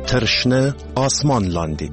تر شنه آسمان لاندې.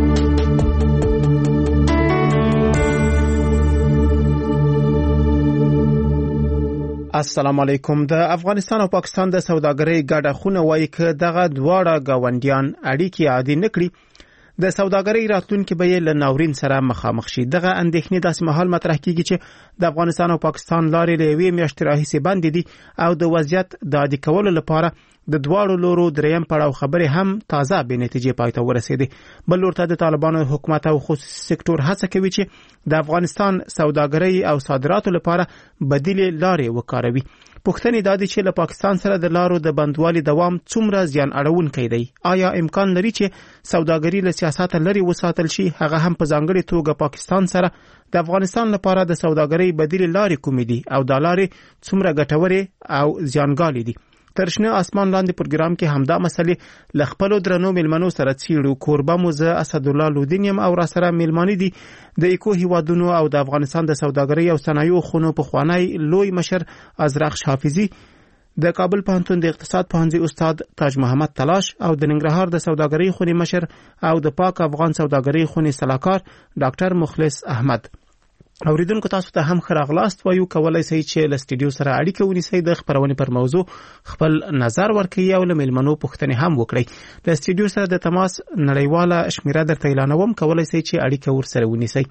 السلام علیکم. د افغانستان او پاکستان د سوداګرۍ ګډه خونه وایي چې دغه دواړه گاونډیان اړیکې عادي نکړي د سوداګرۍ راتلونکي به له ناورین سره مخامخ شي. دغه اندېښنې داسې مهال مطرح کیږي چې د افغانستان او پاکستان لارې له یوې میاشتې راهیسې بندې دي او د وضعیت د عادي کولو لپاره د دواړو لورو دریم پړاو خبرې هم تازه به نتیجې پای ته ورسېدې. بل لورته د طالبانو حکومت او خصوصي سکتور هڅه کوي چې د افغانستان سوداګرۍ او صادراتو لپاره بدیلې لارې وکاروي. پوښتنې دا دي چې له پاکستان سره د لارو د بندوالي دوام څومره زیان اړونکی دی؟ آیا امکان لري چې سوداګري له سیاست لري وساتل شي؟ هغه هم په ځانګړي توګه پاکستان سره د افغانستان لپاره د سوداګرۍ بدیلې لارې کومې دي او دا لارې څومره ګټورې او زیانګالې دي؟ تر شنه آسمان لاندې پروګرام کې همدا مسلې ل خپل درنو ملمنو سره څیړو. کوربه موزه اسد الله لودینیم او را سره ملمانی دي د اکو هیوادونو او د افغانستان د سوداګرۍ او صنایعو خونو په خوانی لوی مشر ازرق حافظي، د کابل پوهنتون د اقتصاد پوهنځي استاد تاج محمد تلاش او د ننګرهار د سوداګرۍ خونې مشر او د پاک افغان سوداګرۍ خونې صلاحکار ډاکټر مخلص احمد. اوریدونکو تاسو ته هم خراغلاست وایو. کولای شئ چې له سټډیو سره اړیکه ونیسئ، د خبرونې پر موضوع خپل نظر ورکړئ او له ملمنو پوښتنې هم وکړئ. د سټډیو سره د تماس نړیواله شمیره درته اعلانوم، کولای شئ چې اړیکه ورسره ونیسئ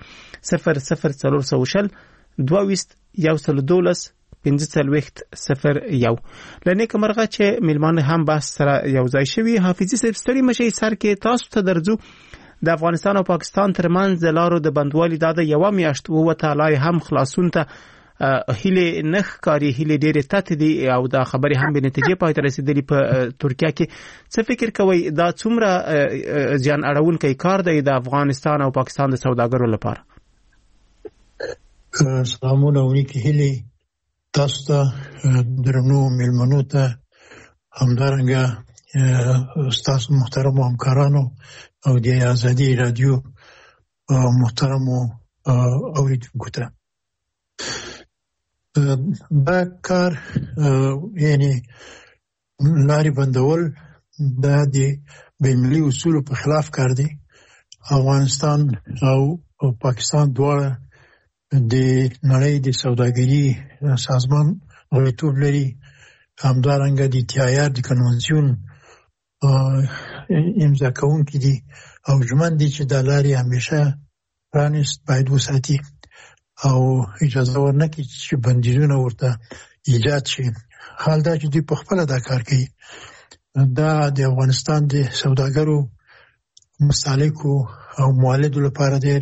00400 22 112 1540 لنیک مرغه چې ملمان هم بحث سره یو ځای شوي. حافظي صاحب ستړي مشي سر کې تاسو ته درځو. د افغانستان او پاکستان ترمنځ د لارو د بندوالي د یو میاشت ووته لای هم خلاصون ته هیله نخ کاری هیله ډېرې تات دي او دا خبرې هم به نتیجې پای ته رسیدلې. په ترکیه کې څه فکر کوي دا څومره زیان اړونکی کار دی د افغانستان او پاکستان د سوداګرو لپاره؟ سلامونه ونیکي هیله تاسو ته درنو ملمنو ته همدارنګه استاد محترم همکارانو او د آزادی رادیو محترم اوریدونکو ته. دا کار یعنی لارې بندول دا د بین‌المللي اصولو په خلاف کار دی. افغانستان او پاکستان دواړه د نړۍ د سوداګري سازمان غړیتوب لري. همدارنګه د TIR د کنونسیون امضا کوونکي دي او ژمن دي چې د لارې همیشه پرانیست باید وساتي او اجازه ورنکړي چې بندیزونه ورته ایجاد شي. حال دا چې دوی په خپله دا کار کوي. دا د افغانستان د سوداګرو مستهلکو او مولدو لپاره ډېر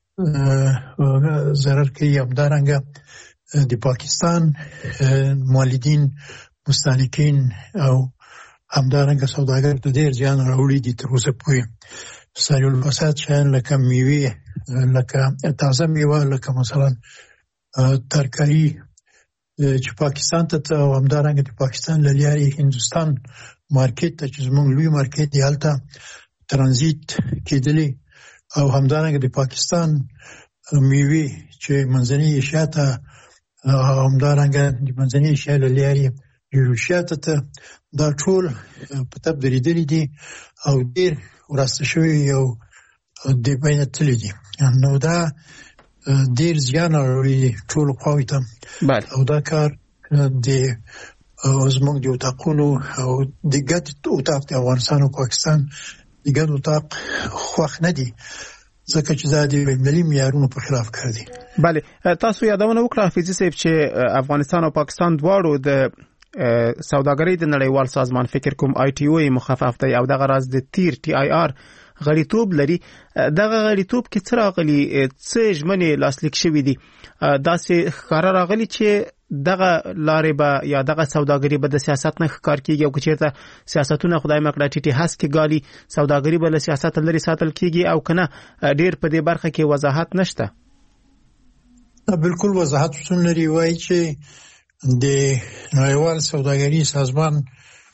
ضرر کوي. همدارنګه د پاکستان مولدین مستهلکین او همدارنګه سوداګر ته ډېر زیان راوړي دي تر اوسه پورې. سریع الفساد شیان لکه میوې، لکه تازه میوه، لکه مثلا ترکاري چې پاکستان ته او همدارنګه د پاکستان له لارې هندوستان مارکیټ ته چې زموږ لوی مارکیټ دی هلته ترانزیت کېدلي او همدارنګه د پاکستان میوې چې منځنۍ ایشیا ته همدارنګه د منځنۍ ایشیا له لارې روسیې ته دا ټول په تب درېدلي دي او ډېر وراسته شوي او د بینه تللی دي. نو دا ډېر زیان اړوي ټولو خواوې ته او دا کار د زموږ د اتاقونو او د ګډ اتاق د افغانستان او پاکستان د ګډ اتاق خوښ نه دي ځکه چې دا د بین‌المللي معیارونو په خلاف کار دی. بله، تاسو یادونه وکړه حافظي صاحب چې افغانستان او پاکستان دواړو د سوداګرۍ د نړیوال سازمان فکر کوم ITO مخفف دی او دغه راز د تیر TIR غړیتوب لري. دغه غړیتوب کې څه راغلي، څه ژمنې لاسلیک شوي دي؟ داسې ښکاره راغلي چې دغه لارې به یا دغه سوداګري به د سیاست نه ښکار کیږي او که چېرته سیاستونه خدای مکړه ټیټې هسکې ګالي سوداګري به له سیاست لرې ساتل کیږي او که نه ډېر په دې برخه کې وضاحت نشته؟ بالکل وضاحت شتون لري. وایي چې د نړیوال سوداګري سازمان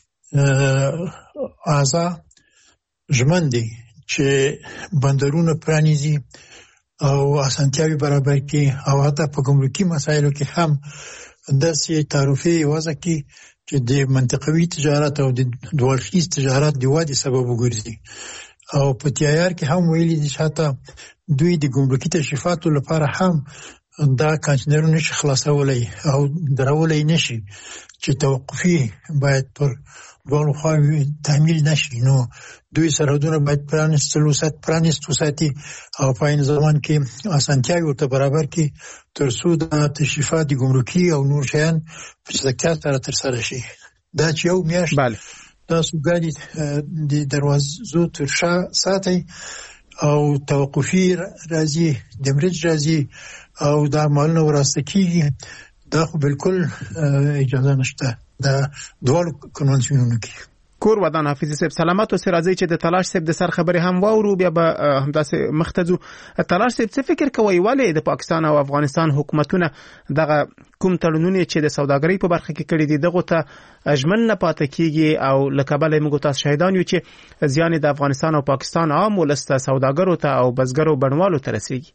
اعضا ژمن دي چې بندرونه پرانیزي او اسانتیاوي برابر کړي او حتی په ګمرکي مسایلو کې هم داسې تعرفې وضع کړي چې د منطقوي تجارت او د دوړخیز تجارت د ودې سبب وګرځي. او په تیار کې هم ویلي دي چې حتی دوی د ګمرکي تشریفاتو لپاره هم دا کانټینرونه نشي خلاصولای او درولای نشي چې توقفي باید پر دوه خواوې تعمیل نشي. نو دوی سرحدونه باید پرانیستو ساتي او په عین زمان کې اسانتیاوې ورته برابر کړي تر څو د تشریفات د ګمرکي او نور شیان په چټکتیا سره ترسره شي. دا چې یو میاشت تاسو ګاډي د دروازو تر شا ساتي او توقفي راځي دمرج راځي او دا مالونه وراسته کیږي، دا خو بالکل اجازه نشته دا دوه کنوانسیونونو کې. کور ودان حافظ صاحب سلامات او سرازي چې د تلاش صاحب د سر خبره هم واورو بیا به همداسې مختزو. تلاش صاحب څه فکر کوي ولې د پاکستان او افغانستان حکومتونه دغه کوم تړونونه چې د سوداګرۍ په برخه کې کړي دي دغه ته اجمن نه پاتې کیږي او لکبل موږ تاسو شاهدان یو چې زیان د افغانستان او پاکستان عام ولسته سوداګرو ته او بزګرو بڼوالو ته رسیږي؟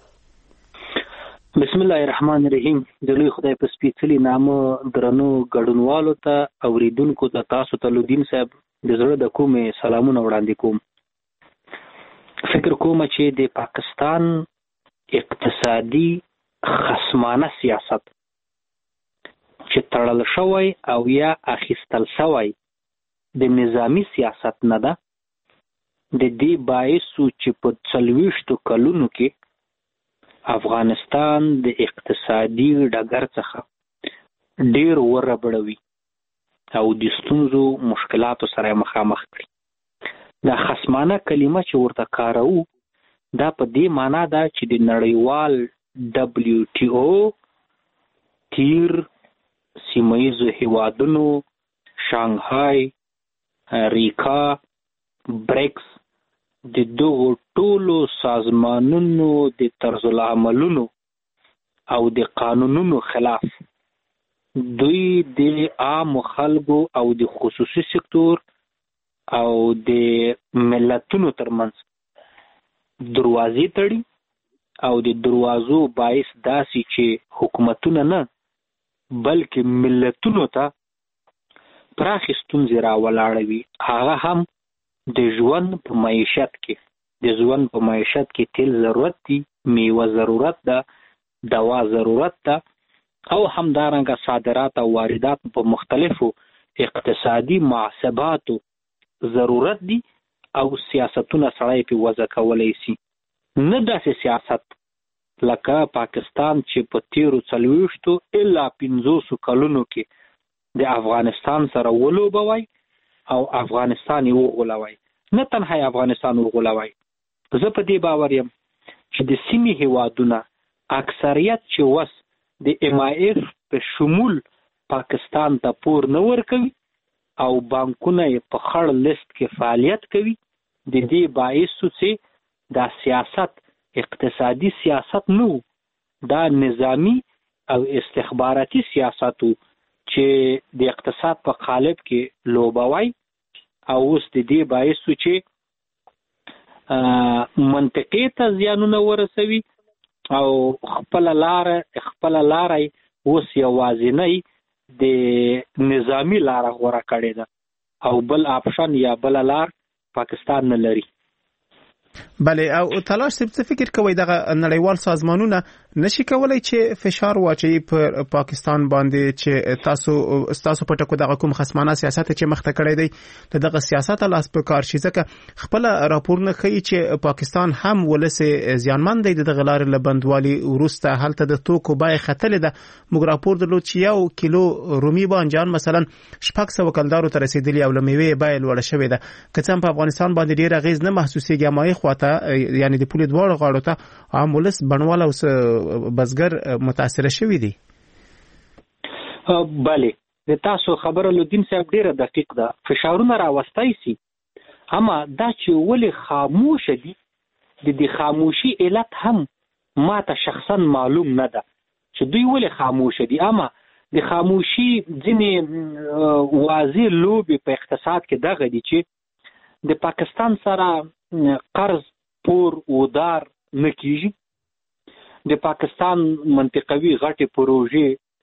بسم الله الرحمن الرحیم. د لوی خدای په سپېڅلي نامه درنو ګډونوالو ته اوریدونکو ته تاسو ته لودین صاحب د زړه د کومې سلامونه وړاندې کوم. فکر کوم چې د پاکستان اقتصادي خصمانه سیاست چې تړل شوی او یا اخیستل شوی د نظامی سیاست نه ده، د دې باعث چې په 40 کلونو کې افغانستان د اقتصادي ډګر څخه ډیر وربړوي او د ستونزو مشکلاتو سره مخامخ کړي. دا خصمانه کلمه چې ورته کارو دا په دې معنا ده چې د نړیوال WTO تیر سیمایزو هیوادونو شانګهای ریکا بریکس د دغو ټولو سازمانونو د طرز العملونو او د قانونونو خلاف دوی د عام خلکو او د خصوصي سکتور او د ملتونو ترمنځ دروازې تړي او د دروازو باعث داسي چې حکومتونه نه بلکې ملتونو ته پراخې ستونزې راولاړوي. هغه هم د ژوند په معیشت کې تیل ضرورت دي، میوه ضرورت ده، دوا ضرورت ده او همدارنګه صادرات او واردات په مختلفو اقتصادي محاسباتو ضرورت دي او سیاستونه سړی په وضع کولای شي. نه داسې سیاست لکه پاکستان چې په تیرو 40 الا 50 کلونو کې د افغانستان سره ولوبوي او افغانستان یې وغولوي. نه تنها افغانستان وغولوي، زه په دې باور یم چې د سیمې هیوادونه اکثریت چې وس د MIF په شمول پاکستان ته پور نه ورکوي او بانکونه یې په خړ لیست کې فعالیت کوي. د دې باعث چې دا سیاست اقتصادي سیاست نو، دا نظامی او استخباراتي سیاستو چې د اقتصاد په قالب کې لوبوي او اوس د دې باعث چې منطقې ته زیانونه ورسوي او خپل لار اوس یوازینی د نظامی لار غوړه کړې ده او بل آپشن یا بل لار پاکستان نه لري. بله او تلاش څه فکر کوي دغه نړیوال سازمانونه نشي کولای چې فشار واچي پر پاکستان باندې چې تاسو په ټکو دغه کوم خصمانه سیاست چې مخته کړی دی دغه سیاست لاس په کار شي؟ ځکه خپل راپورونه ښیي چې پاکستان هم ولسه زیانمن دی دغه لارې له بندوالي وروسته هلته د توکو بیه ختلې ده. موږ راپور درلود چې 1 کیلو رومي بانجان مثلا 600 کلدارو ته رسیدلی او له میوې بیه لوړه شوې ده. که څنګه په افغانستان باندې ډیر اغیز نه محسوسېږي مای خواته یعنی د پولیس دواړو غاړو ته عام ولس بڼوال او بزګر متاثر شوی دي. بله د تاسو خبره لودین صاحب ډیره دقیق ده. فشارونه راوستای سي اما دا چې ولې خاموش دي د دې خاموشي علت هم ماته شخصا معلوم نه ده چې دوی ولې خاموش دي. اما د خاموشي ځینې واضح لوبې په اقتصاد کې دغه دي چې د پاکستان سره قرض پور ودار نه کیږي. د پاکستان منطقوي غټې پروژې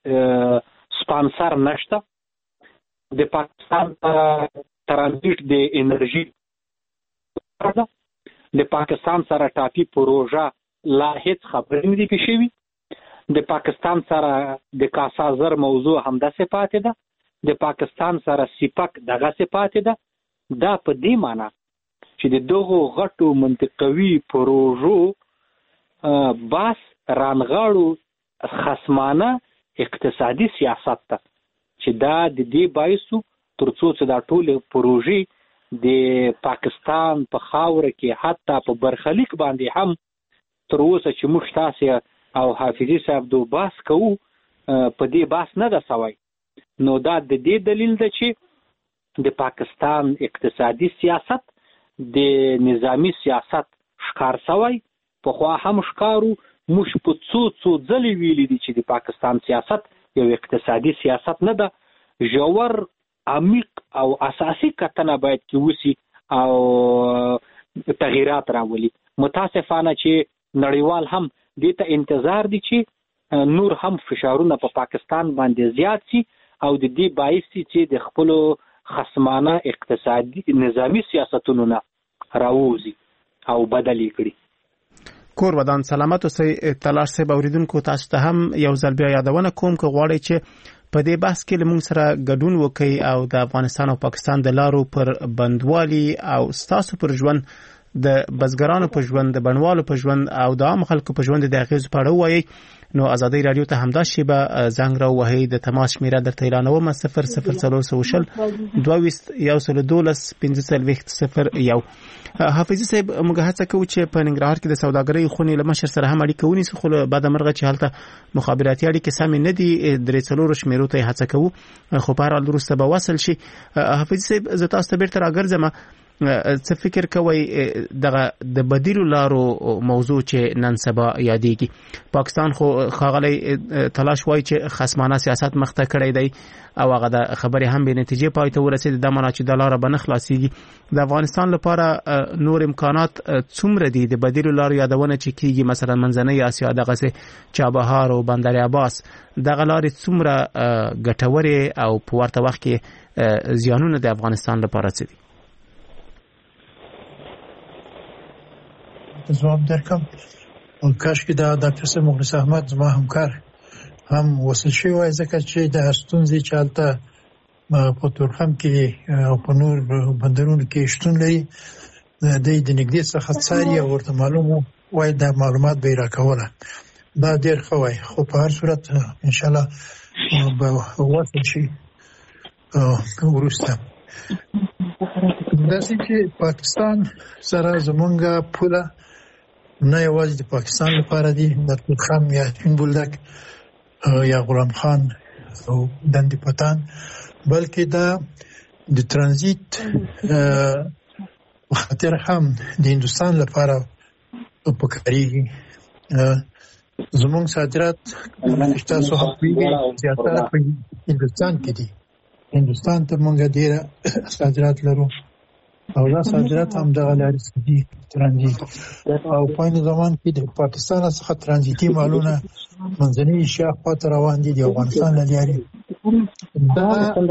سپانسر نشته. د پاکستان ترانزیت د انرژي ده. د پاکستان سره ټاپي پروژه لا هیڅ خبرې نه دي شوي. د پاکستان سره د کاسازر موضوع همداسې پاتې ده. د پاکستان سره سیپک دغسې پاتې ده. دا په دې معنی چې د دغو غټو منطقوي پروژو بس رانغاړو خصمانه اقتصادي سیاست ته چې دا د دې باعثو ترڅو چې دا ټولې پروژې د پاکستان په خاوره کې حتی په برخلیک باندې هم تر اوسه چې موږ تاسې او حافظي صاحب دو باس کوو په دې باس نه ده سوی. نو دا د دې دلیل ده چې د پاکستان اقتصادي سیاست د نظامی سیاست ښکار سوی. پخوا هم ښکارو. موږ په څو ځلې ویلي دي چې د پاکستان سیاست یو اقتصادي سیاست نه ده. ژور عمیق او اساسي کتنه باید کې وسی او تغییرات راولي. متاسفانه چې نړیوال هم دې ته انتظار دي چې نور هم فشارونه په پاکستان باندې زیات شي او د دې باعث چې د خپلو خصمانه اقتصادي نظامی سیاستونو نه راووزي او بدل کړي. کور ودان سلامت اوسئ. تلاش صاحب اوریدونکو تاسو ته هم یو ځل بیا یادونه کوم که غواړئ چې په دې بحث کې له موږ سره ګډون وکړئ او د افغانستان او پاکستان د لارو پر بندوالي او ستاسو پر ژوند د بزګرانو په ژوند د بڼوالو په ژوند او د عام خلکو په ژوند د اغیزو په اړه ووایئ نو ازادي رادیو ته همدا شیبه زنګ راووهئ. د تماس شمیره درته اعلانوم 00420 2212 حافظي صاحب موږ هڅه کوو چې په ننګرهار کې د سوداګرۍ خونې له مشر سره هم اړیکه ونیسو خو بعد مرغه چې هلته مخابراتي اړیکې سمې نه دي 3 شمیرو ته هڅه کوو خو په هر حال وروسته به وصل شي. حافظي صاحب زه تاسو ته بیرته راګرځم. څه فکر کوئ دغه د بدیلو لارو موضوع چې نن سبا یادېږي؟ پاکستان خو ښاغلی تلاش وایي چې خصمانه سیاست مخته کړی دی او هغه د خبرې هم بې نتیجې پای ته ورسېد. دا معنا چې د لاره به نه خلاصېږي. د افغانستان لپاره نور امکانات څومره دي د بدیلو لارو یادونه چې کېږي؟ مثلا منځنۍ اسیا دغسې چابهار او بندر عباس دغه لارې څومره ګټورې او په ورته وخت کې زیانونه د افغانستان لپاره څه دي؟ جواب درکم. کاش کې دا ډاکټر صاحب مخلص احمد زما همکار هم وصل شوی وای ځکه چې د ستونزې چې هلته په تورخم کې او په نور بندرونو کې شتون لري د نږدې څخه څاري او ورته معلوم وای دا معلومات به راکوله. دا ډېر ښه وای خو په هر صورت ان شاء الله به وصل شي وروسته. داسې چې پاکستان سره زمونږ پوله نه یوازې د پاکستان لپاره دي د تورخم یا چین بولدک یا غلام خان او دندې پتان بلکې دا د ترانزیت خاطر هم د هندوستان لپاره پکارېږي. زمونږ صادرات تاسو هم زیاتره په هندوستان کې دي. هندوستان ته مونږ ډېر صادرات لرو او دا صادرات هم دغه لارې دي ترانزیت او په عین زمان کې د پاکستان څخه ترانزیتي مالونه منځنۍ ایشیا خواته روان دي د افغانستان له لارې. دا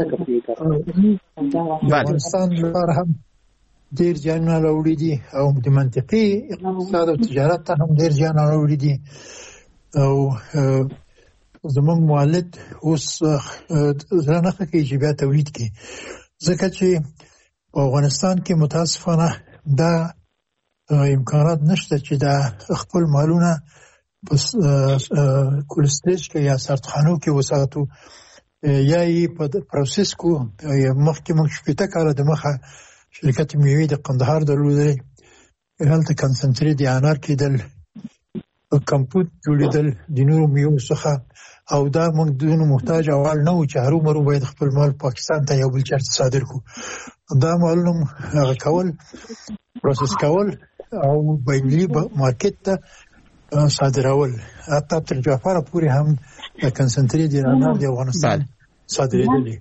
افغانستان لپاره هم ډېر زیانونه راوړي دي او د منطقي اقتصاد او تجارت ته هم ډېر زیان راوړي دي او زمونږ مولد اوس زړه نه ښه کوي چې بیا تولید کړي ځکه چې په افغانستان کې متاسفانه دا امکانات نشته چې دا خپل مالونه په کولسټریج کې یا سرطخانو کې وساتو یا یې په پروسس کو. مخکې موږ 15 کاله د مخه شرکت میوې د قندهار درلودلې هلته کنسنټریټ د انار کېدل کمپوټ جوړېدل د نورو میوو څخه او دا موږ دونه محتاج اول نه و چې هرومرو باید خپل مال پاکستان ته یو بل چرته صادر کو. دا مالونه هغه کول پروسس کول او بینلي مارکیټ ته صادرول حتی تر جعفر پورې هم د کنسنټریټ د انار د افغانستان صادرېدلې.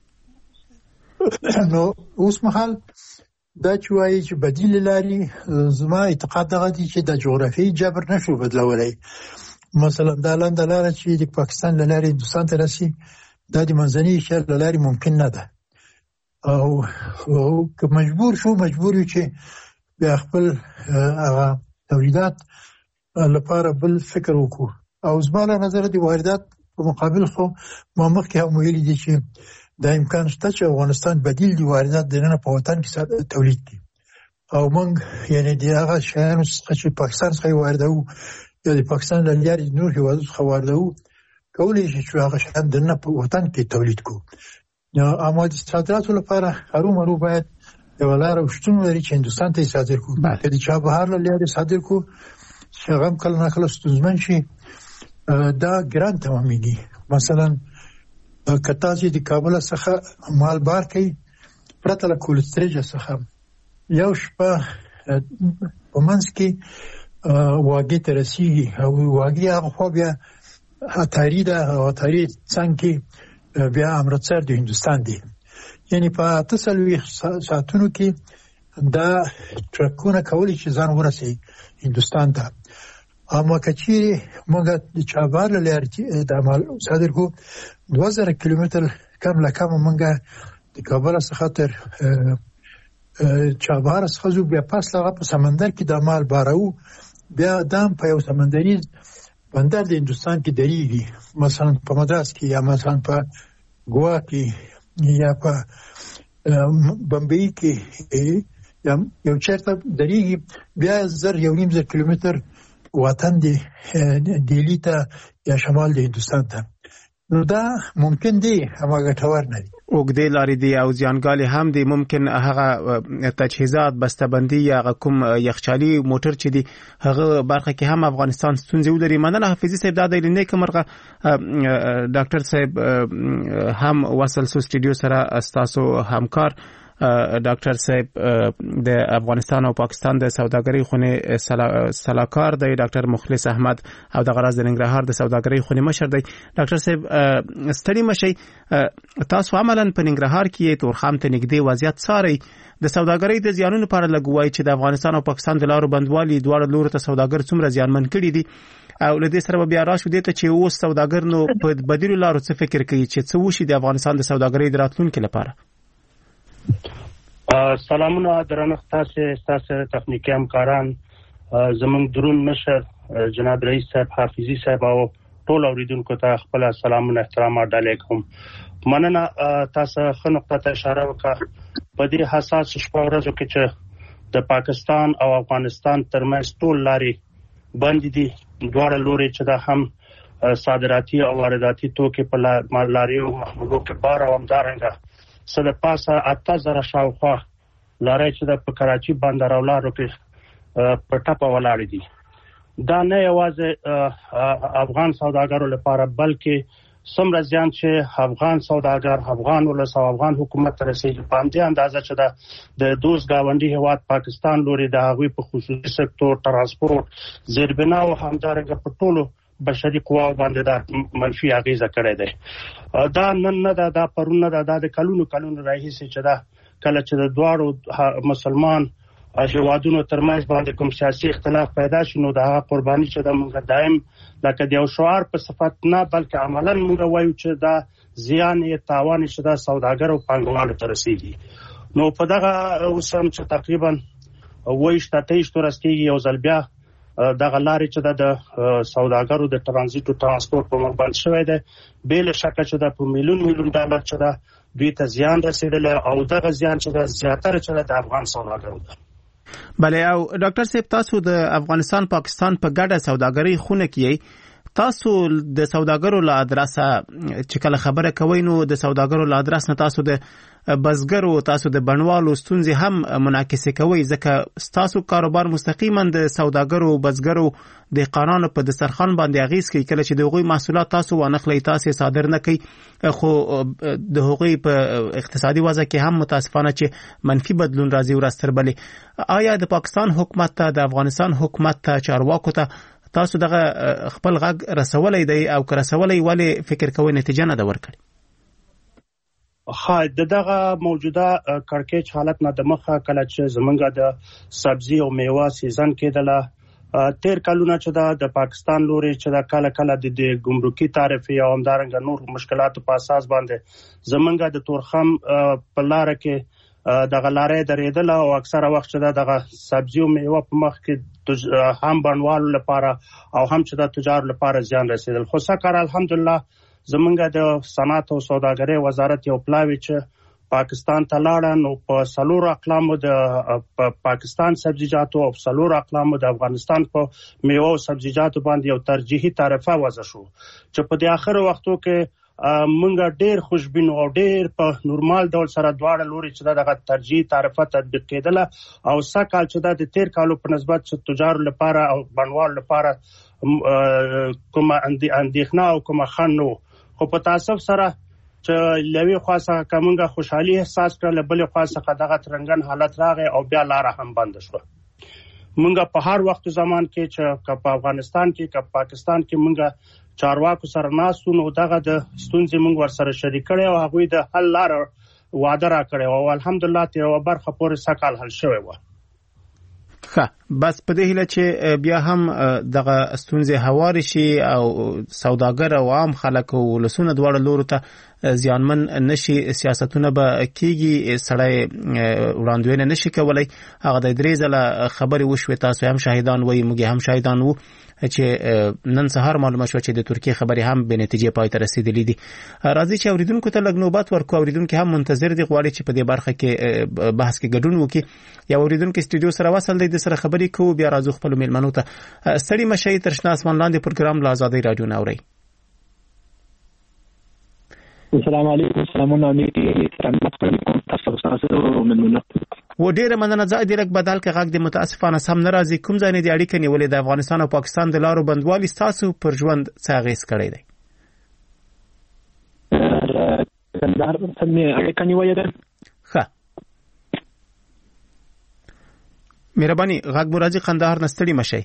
نو اوس مهال دا چې وایي چې بدیل لاري زما اعتقاد دغه دي چې د جغرافیایي جبر نشو بدلولای. مثلا دا لاندې لاره چې د پاکستان له لارې هندوستان ته راسي دا د منځني ایشیا له لارې ممکن نه ده او که مجبور یو چې بیا خپل تولیدات لپاره بل فکر وکړو او زما له نظر د واردات په مقابل خو ما مخکې هم ویلي دي چې دا امکان شته چې افغانستان بدیل دی واردات دننه په وطن کې تولید کړي او موږ یعنی د هغه شیانو چې پاکستان څخه واردوو یا د پاکستان له لارې نور هیوادونو څخه واردوو کولی شي چې هغه شیان دننه په وطن کې تولید کړو اما د صادراتو لپاره هرومرو باید یو لاره شتون لري چې هندوستان ته صادر کړو که د چابهار له لارې صادر کړو چې هغه کله ناکله ستونزمن شي دا ګران تمامېږي مثلا که تاسو د کابل څخه مال بار کوي پرته له کولستریج څخه یو شپه په منځ کې واګې ته رسیږي او واګې هغه خوا بیا اتاري ده او اتاري څنګه بیا امرتسر د هندوستان دی یعنی په 3 ساعتونو کې دا ټرکونه کولی چې ځان ورسي هندوستان ته اما کچې موږ د چابهار له لارې د مال صادر کو 2000 کیلومتر کم لکم موږ د کابل څخه تر چابهار څخه زو بیا پاس لغه په سمندر کې د مال بارو بیا دام په یو سمندري بندر د هندوستان کې دریږي مثلا په مدراس کې یا مثلا په ګوا کې یا په بمبئی کې یو چیرته دریږي بیا 1.5 کیلومتر وطن دی دیلی ته یا شمال د هندوستان ته نو دا ممکن دی اما ګټور نه دی اوګدې لارې دی او زیانګالې هم دی ممکن هغه تجهیزات بسته‌بندي یا کوم یخچالي موټر چې دی هغه برخه کې هم افغانستان ستونزې ولري مننه حافظي صاحب دا د لنې کومرغه ډاکټر صاحب هم وصل سو سټډیو سره استاسو همکار ډاکټر صاحب د افغانستان او پاکستان د سوداګرۍ خونې سلاکار دی ډاکټر مخلص احمد او د غراز د ننګرهار د سوداګرۍ خونې مشر دی ډاکټر صاحب ستړي مشي تاسو عملاً په ننګرهار کې تورخم ته نږدې وضعیت څاري د سوداګرۍ د زیانونو لپاره لګوي چې د افغانستان او پاکستان د لارو بندوالي دواړو لورو ته سوداګر څومره زیانمن کړي دي او لدې سره بیا راشو دې ته چې اوس سوداګر نو په بدیلو لارو څه فکر کوي چې څه وشي د افغانستان د سوداګرۍ د راتلونکو لپاره سلامونه درنښت تاسو تخنیکی همکاران زمونږ درون مشر جناب رئیس صاحب حافظي صاحب او ټول اوریدونکو ته خپل سلامونه احترامات علیکم مننه تاسو خنقطه ته اشاره وکړه په دې حساس شپه ورځو کې چې د پاکستان او افغانستان ترمنځ ټول لارې بند دي دواړه لوري چې دا هم صادراتي او وارداتي توکي په لاریو محمودو کې بار او همدارنګه سره پاسه 8000 شاوخوا لارې چې د کراچي بندر او لارو کې په ټاپه ولاړ دي دا نه یوازې افغان سوداګرو لپاره بلکې څومره زیان چې افغان سوداګر افغان ولس او افغان حکومت رسېږي په دې اندازه چې د دوست گاونډي هیواد پاکستان لوري د هغوی په خصوصي سکتور ترانسپورت زیربنا او همدارنګه په ټولو بشري قواو باندې دا منفي اغیزه کړې ده دا نن نه دا پرونه دا د کلونو راهیسې چې دا کله چې د دواړو مسلمان هیوادونو ترمنځ باندې کوم سیاسي اختلاف پیدا شي نو دا قرباني چې د موږ دائم لکه د یو شعار په صفت نه بلکې عملاً موږ وایو چې دا زیان یې تاوان چې دا سوداګر او پانګوالو ته رسیږي نو په دغه اوسم چې تقریبا 28 ورځې یو ځل بیا دغه لارې چې د سوداګرو د ترانزیت او ترانسپورت په مخ باندې شوې ده بل شک چې د په میلیون ډالر چې دا دوی ته زیان رسیدل او دغه زیان چې د زیاتره چې د افغان سوداګرو ده بله او ډاکټر صاحب تاسو د افغانستان پاکستان په ګډه سوداګرۍ خونه کې تاسو د سوداګرو له ادرسه چې کله خبره کوي نو د سوداګرو له ادرس نه تاسو د بزګرو تاسو د بڼوالو ستونزې هم منعکس کوي ځکه تاسو کاروبار مستقیما د سوداګرو بزګرو د قانون په دسترخوان باندې اغیز کوي کله چې د هغوی محصولات تاسو وانخلئ تاسو صادر نه کوي خو د هغوی په اقتصادي وضع کې هم متاسفانه چې منفي بدلون راځي ورستربلې آیا د پاکستان حکومت ته د افغانستان حکومت ته چارواکو ته تاسو دغه خپل غږ رسولې دی او که رسولې ولې فکر کوئ نتیجه نه ده ورکړي دغه موجوده کړکېچ حالت نه د مخه کله چې زمونږ د سبزی او میوه سیزن کېدله تیر کلونه چې د پاکستان لوري چې کله کله د ګمرکي تعرفې او همدارنګه نور مشکلاتو په اساس باندې زمونږ د تورخم په لار کې دغه لارې درېدل او اکثره وخت چې دغه سبزی او میوه په مخ کې هم بڼوالو لپاره او هم چې د تجار لپاره زیان رسیدل. خو سکر الحمدلله زمونږ د صنعت او سوداګرۍ وزارت یو پلاوی چې پاکستان ته لاړه نو په 4 اقلامو د پاکستان سبزیجاتو او 4 اقلامو د افغانستان په میوه او سبزیجاتو باندې یو ترجیحي تعرفه وضع شو چې په د اخر وختو کې مونږ ډیر خوشبین او ډیر په نورمال ډول سره دواړه لوري چې دغه ترجیحي تعرفه تطبیق کېدله او سکهال چې د تیر کالو په نسبت چې تجار لپاره او بڼوال لپاره کومه اندېښنه او کومه خنډ نو. خو په تاسف سره چې لوي خاصه کومه خوشحالي احساس کړل بل خاصه دغه ترنګن حالت راغی او بیا لار هم بند شو. مونږ په هر وخت زمان کې چې په افغانستان کې په پاکستان کې مونږ چارواکو سره ناسو نو دغه د ستونزې مونږ ور سره شریک کړي او هغه د حل لار وعده را کړی او الحمدلله تیر برخه پورې سکهال حل شوی و. بس په دې هیله چې بیا هم دغه ستونزې هواري شي او سوداګر او عام خلک او ولسونه دواړه لورو ته زیانمن نشي سیاستونه به کیږي سړی وړاندوینه نشي کولای. هغه د درې ځله خبري وشوي تاسو هم شاهدان وي موږ هم شاهدان وو چې نن سهار معلومه شو چې د ترکیه خبري هم به نتیجې پای ته رسیدلې دي. راځي چې اوریدونکو ته لږ نوبت ورکو. اوریدونکو هم منتظر دي غواړي چې په دې برخه کې بحث کې ګډون وکړي. یا اوریدونکو استودیو سره وصل دي سره خبري کوو بیا راځو خپل میلمنو ته. ستړي مشي تر شنه اسمان لاندې پروګرام لا آزادۍ رادیو نوري. السلام علیکم. سلامونه علیکم. تاسو سره مننه. و ډیره مننه. زه ډیرک بدل کې غږ د متاسفانه سم ناراضي کوم ځای نه دی اړیکه نیولې د افغانستان او پاکستان د لارو بندوالي تاسو پر ژوند څه اغیز کړی دی؟ کندهار څخه مې اړیکه نیولې ده. ښه مهرباني غږ مرادي قندهار نستړي مشي.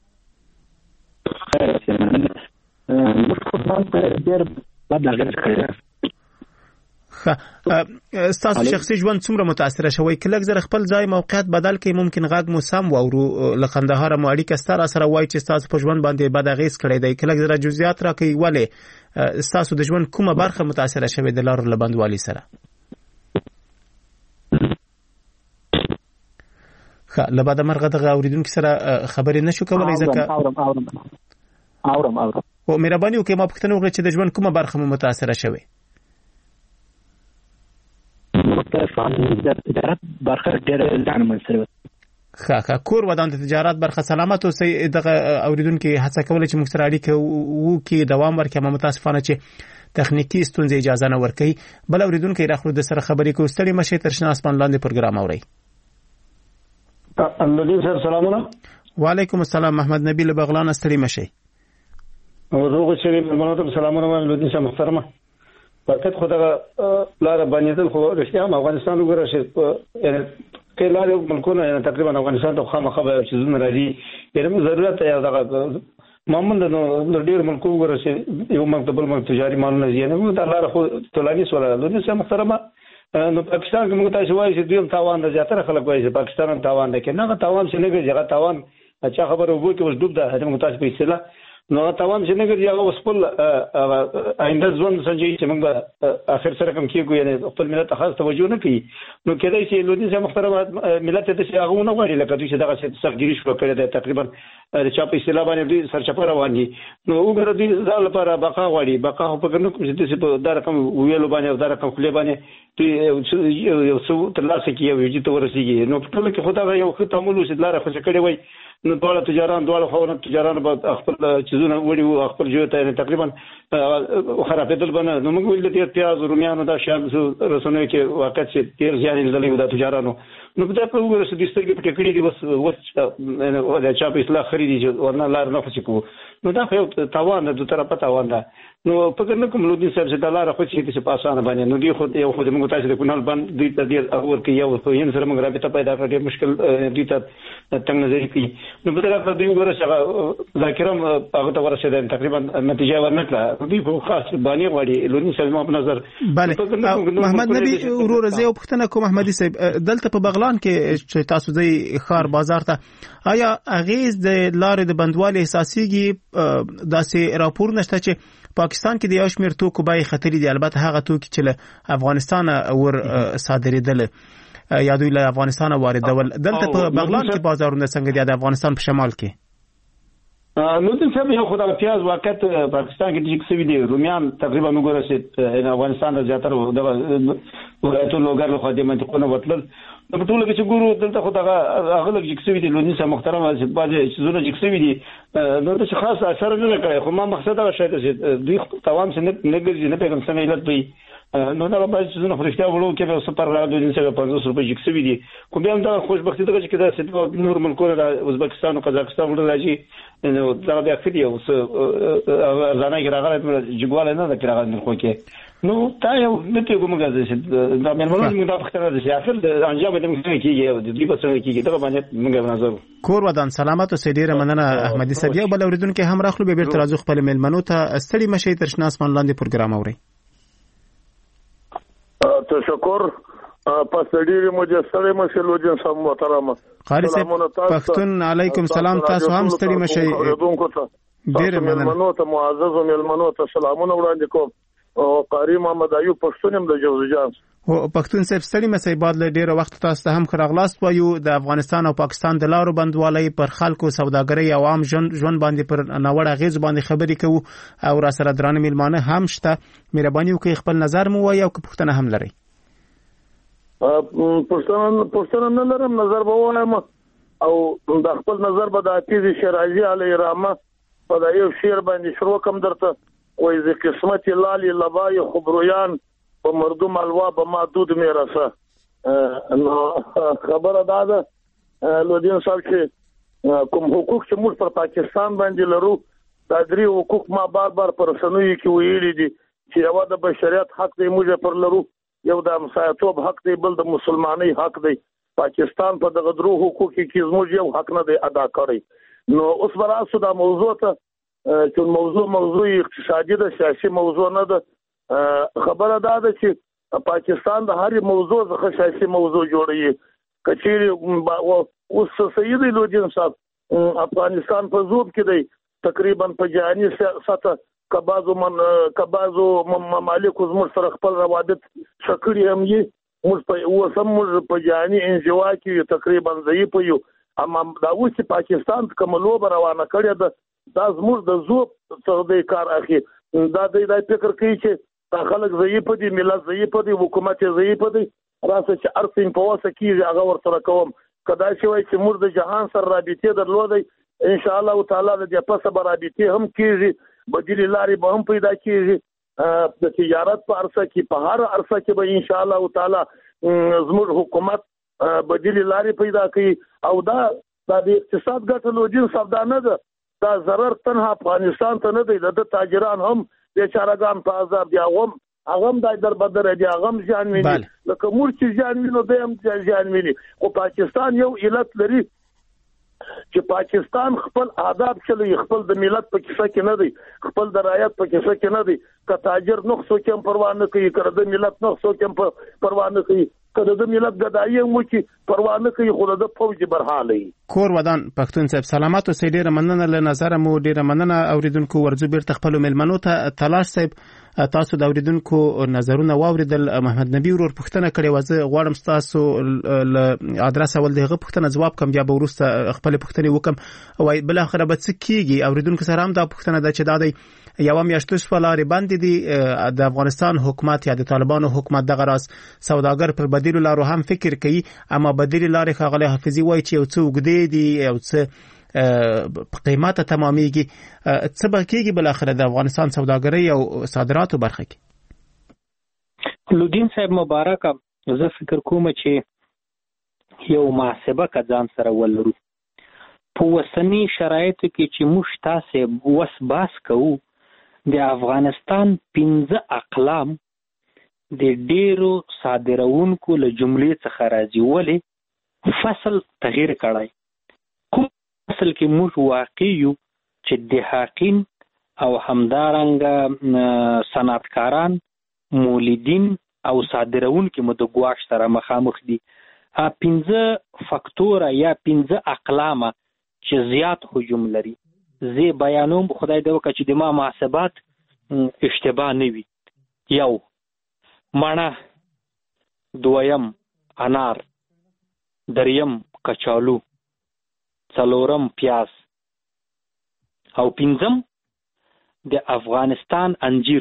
ستاسو شخصي ژوند څومره متاثر شوی؟ کله زر خپل ځای موقعیت بدل کړي ممکن غږ مو سم وورو لقندهار مو اړیکه ستاره سره وای چې ستاسو په ژوند باندې بد اغیز کړی دی. کله زر جزئیات راکې ولې ستاسو د ژوند کومه برخه متاثر شوی د لارو لبندوالي سره؟ لبعد مرغه دغه اوریدونکو سره خبرې نشو کولای ځکه اورم او مهرباني وکړئ ما پوښتنه وکړه چې د ژوند کومه برخه مو متاثر شوی؟ تجارت برخه ډېر ځانمن سره. ښه کور ودان د تجارت برخه سلامت اوسئ. دغه اوریدونکو هڅه کوله چې موږ سره اړیکه وکړي دوام ورکړي. متاسفانه چې تخنیکی ستونزې اجازه نه ورکړي. بل اوریدونکو راخلو د سره خبرې کوي. ستړي مشه تر شنه اسمان لاندې پروګرام اوري. النبي سر سلامونه. وعلیکم السلام. محمد نبی له بغلان ستړي مشه. روغ شریف ملمنو سلامونه لودي سم محترمه. فقط خدای لاره باندې خو رښتیا افغانستان وګوره چې یعنی کله ملکونه تقریبا افغانستان ته خامخا به چې زونه راځي یعنی ضرورت یې دغه معمولا نو ډیر ملکو وګوره چې یو مکتبل تجاري مالونه یعنی د لاره خو ټولاني سره لودي سم محترمه. نو پاکستان کې موږ تاسو وایي چې دویم تاوان د زیاتره خلک وایي چې پاکستان تاوان ده کې نه تاوان چې نه کوي هغه تاوان چې خبره وګورئ چې اوس ډوب ده هغه موږ تاسو په اصطلاح نو تاوان چې نه کوي هغه اوس خپل آینده ژوند سنجي چې موږ اخر سره کوم کېږو یعنی خپل ملت خاص توجه نه کوي. نو کېدای شي لودي سم محترمه ملت ته چې هغه نه غواړي لکه دوی چې دغه سختګیری شو کړی دی تقریبا د چا په اصطلاح باندې دوی سرچپه روان دي. نو وګوره دوی ځان لپاره بقا غواړي. بقا په کوم چې په دا رقم ویلو باندې او دا رقم خپل باندې یو څو تر لاسه کې یو چې تور رسیږي. نو په ټول کې خدای یو ختم ولوس د لاره خوشی کړي وای. نو ټول تجاران ټول خونه تجاران په خپل چیزونه وړي او خپل جو ته تقریبا خرابېدل باندې. نو موږ ویل چې پیاز رومیانو دا شان رسونه کې واقع چې تیر ځان لري د تجارانو. نو په دغه وګوره چې د سترګې په ټکړې کې بس د چا په اصلاح خريدي چې ورنه لار نه خوشي کوو. نو دا یو تاوان د طرفه تاوان ده. نو فکر نه کوم لودین صاحب چې د لار خو چې په اسانه باندې نو دی خو یو خو موږ تاسو د کونال باندې دوی ته ډیر اور کې یو په یین سره موږ رابطه پیدا کړې مشکل دوی ته څنګه نظر کوي نو په طرف دوی ورسره ذاکرم هغه ته ورسېد تقریبا نتیجه ورنکړه دوی خو خاص باندې غواړي لودین صاحب په نظر بله محمد نبی ورور زه پوښتنه کوم محمدي صاحب دلته په بغلان کې چې تاسو د خار بازار ته آیا اغیز د لارې د بندوالي احساسيږي داسې راپور نشته چې پاکستان کې د یو شمېر توکو بیې خطرې دي البته هغه توکي چې له افغانستان ور صادرېدل یا دوی له افغانستان واردول دلته په بغلان کې بازارونه څنګه دي د افغانستان په شمال کې نو د څه یو خدای پیاز واقعیت پاکستان کې د څه ویډیو رومیان تقریبا وګورئ افغانستان د زیاتره د ولایتونو لوګر خو د منطقونو وتل په ټولو کې چې ګورو دلته خو هغه لږ جکسوي دي لونی سره محترم چې بعضي چیزونه جکسوي دي نو د خاص اثر نه کوي خو ما مقصد دا شاید چې دوی توام څنګه نه ګرځي نه پیغام څنګه علت وي نو دا بعضي چیزونه خو رښتیا وړو کې په سپر راډیو د 750 روپۍ جکسوي دي کوم بیا دا خوشبختی دغه چې دا نور ملکونه د ازبکستان او قزاقستان ور راځي نو دا بیا خدي او ځانای کې راغله جګواله نه دا راغله خو کې نو تا یو نته کوم غږ چې دا مېرمنو موږ دا فکر راځي اخر د انجام د موږ کېږي او د دې په څیر کېږي دا باندې موږ نظر کور ودان سلامات او سیدیره مننه احمدي صاحب یو بل اوریدونکو هم راخلو به بیرته راځو خپل مېلمنو ته ستړي مشي تر شناس من لاندې پروګرام اوري تشکر پسړي مجسره مشلو جن سم محترم قاری صاحب پښتون علیکم سلام تاسو هم ستړي مشي ډیر مېلمنو ته معزز مېلمنو ته سلامونه وړاندې کوم او قاری محمد ایوب پښتون هم د جوزجان او پښتون صاحب ستړي مې بعد له ډیره وخت تاسو ته هم خراغلاست وایو د افغانستان او پاکستان د لارو بندوالۍ پر خلکو سوداګرۍ او عام ژوند باندې پر ناوړه اغیز باندې خبرې کوو او را سره درانه میلمانه هم شته مهرباني وکړئ خپل نظر مو وایو که پښتنه هم لري پښتنه نه لرم نظر به وایم او د خپل نظر به د حافظ شیرازي علی رحمه په دا یو شعر باندې شروع کوم درته وای ز قسمت لالی لبای خبرویان په مردم الوا به محدود میرسه نو خبره ده لودین صاحب چې کوم حقوق چې موږ پر پاکستان باندې لرو دا درې حقوق ما بار پر سنوي کې ویلي دي چې یو د بشریت حق دی موږ پر لرو یو د همسایتوب حق دی بل د مسلمانۍ حق دی پاکستان په دغه درو حقوق کې زموږ یو حق نه دی ادا کړی نو اوس براسو دا موضوع ته چې موضوع اقتصادي ده سیاسي موضوع نه ده خبره ده چې پاکستان د هر موضوع څخه سیاسي موضوع جوړوي کچېری اوس سید لودین صاحب افغانستان په زوب کې دی تقریبا په جهاني سطح کبازو ممالک زموږ سره خپل روابط شکړي هم یې موږ په جهاني انزوا کې تقریبا ضعیف یو اما دا اوس پاکستان کوم لوبه روانه کړې ده دا زموږ د زوب څخه د کار اخی دا د فکر کوي چې دا خلک ضعیف دي ملت ضعیف دي حکومت ضعیف دي راځي چې ارسین په واسه کیږي هغه ورته کوم کدا چې وای چې موږ د جهان سره رابطه درلودې ان شاء الله تعالی د دې پسه برابطه هم کیږي بدیل لارې به هم پیدا کیږي د تجارت په عرصه کې په هر عرصه کې به ان شاء الله تعالی زموږ حکومت بدیل لارې پیدا کوي او دا د اقتصاد ګټه لوجین سودا نه ده دا ضرر تنها افغانستان ته نه دی د تاجران هم بیچارهګان په عذاب دي هغه د دربدر دي هغه ځان ویني لکه مور چې ځان ویني به هم ځان ویني او پاکستان یو علت لري چې پاکستان خپل آداب چلی خپل د ملت په کیسه کې نه دی خپل د رعایت په کیسه کې نه دی که تاجر نقصو کې پروا نه کوي که د ملت نقصو کې پروا نه کوي که د ملت ګدایي مو کې پروا نه کوي خو د فوج برحالې کور ودان پښتون صاحب سلامات او سیدیره مننه له نظر مو ډیره مننه اوریدونکو ورځو بیرته خپل ملمنو ته تلاش صاحب تاسو د اوریدونکو نظرونه واوریدل محمد نبی ورور پښتنه کړي وځه غواړم تاسو ل ادرس اول دغه پښتنه جواب کوم بیا به ورسته خپل پښتنه وکم وای بل اخر به څه کیږي اوریدونکو سره هم دا پښتنه د چدا دی یو میاشتو سپلاري باندې دي د افغانستان حکومت یا د طالبانو حکومت دغه راس سوداګر پر بدیل لارو هم فکر کوي اما بدیل لارې خغله حافظي وای چې یو څو وګدي دي یو څه په قیمته تمامېږي څه به کېږي بل اخر د افغانستان سوداګرۍ او صادراتو برخه کې لودین صاحب مبارک زه فکر کوم چې یو محاسبه که ځان سره ولرو په وسنی شرایطو کې چې موږ تاسې وس باس کوو د افغانستان 15 اقلام د ډیرو صادرونکو له جملې څخه راځي. ولې فصل تغییر کړی؟ کوم فصل کې موږ واقع یو چې دهاقین او همدارنګه صنعتکاران، مولدین او صادرونکي مو د ګواښ سره مخامخ دي. 15 فاکتوره یا 15 اقلامه چې زیات حجم لري. زه بیانوم، خدای دې وکړي چې د ما محاسبات اشتباه نه وي. 1 مڼه، 2 انار، 3 کچالو، 4 پیاز او 5 د افغانستان انجیر.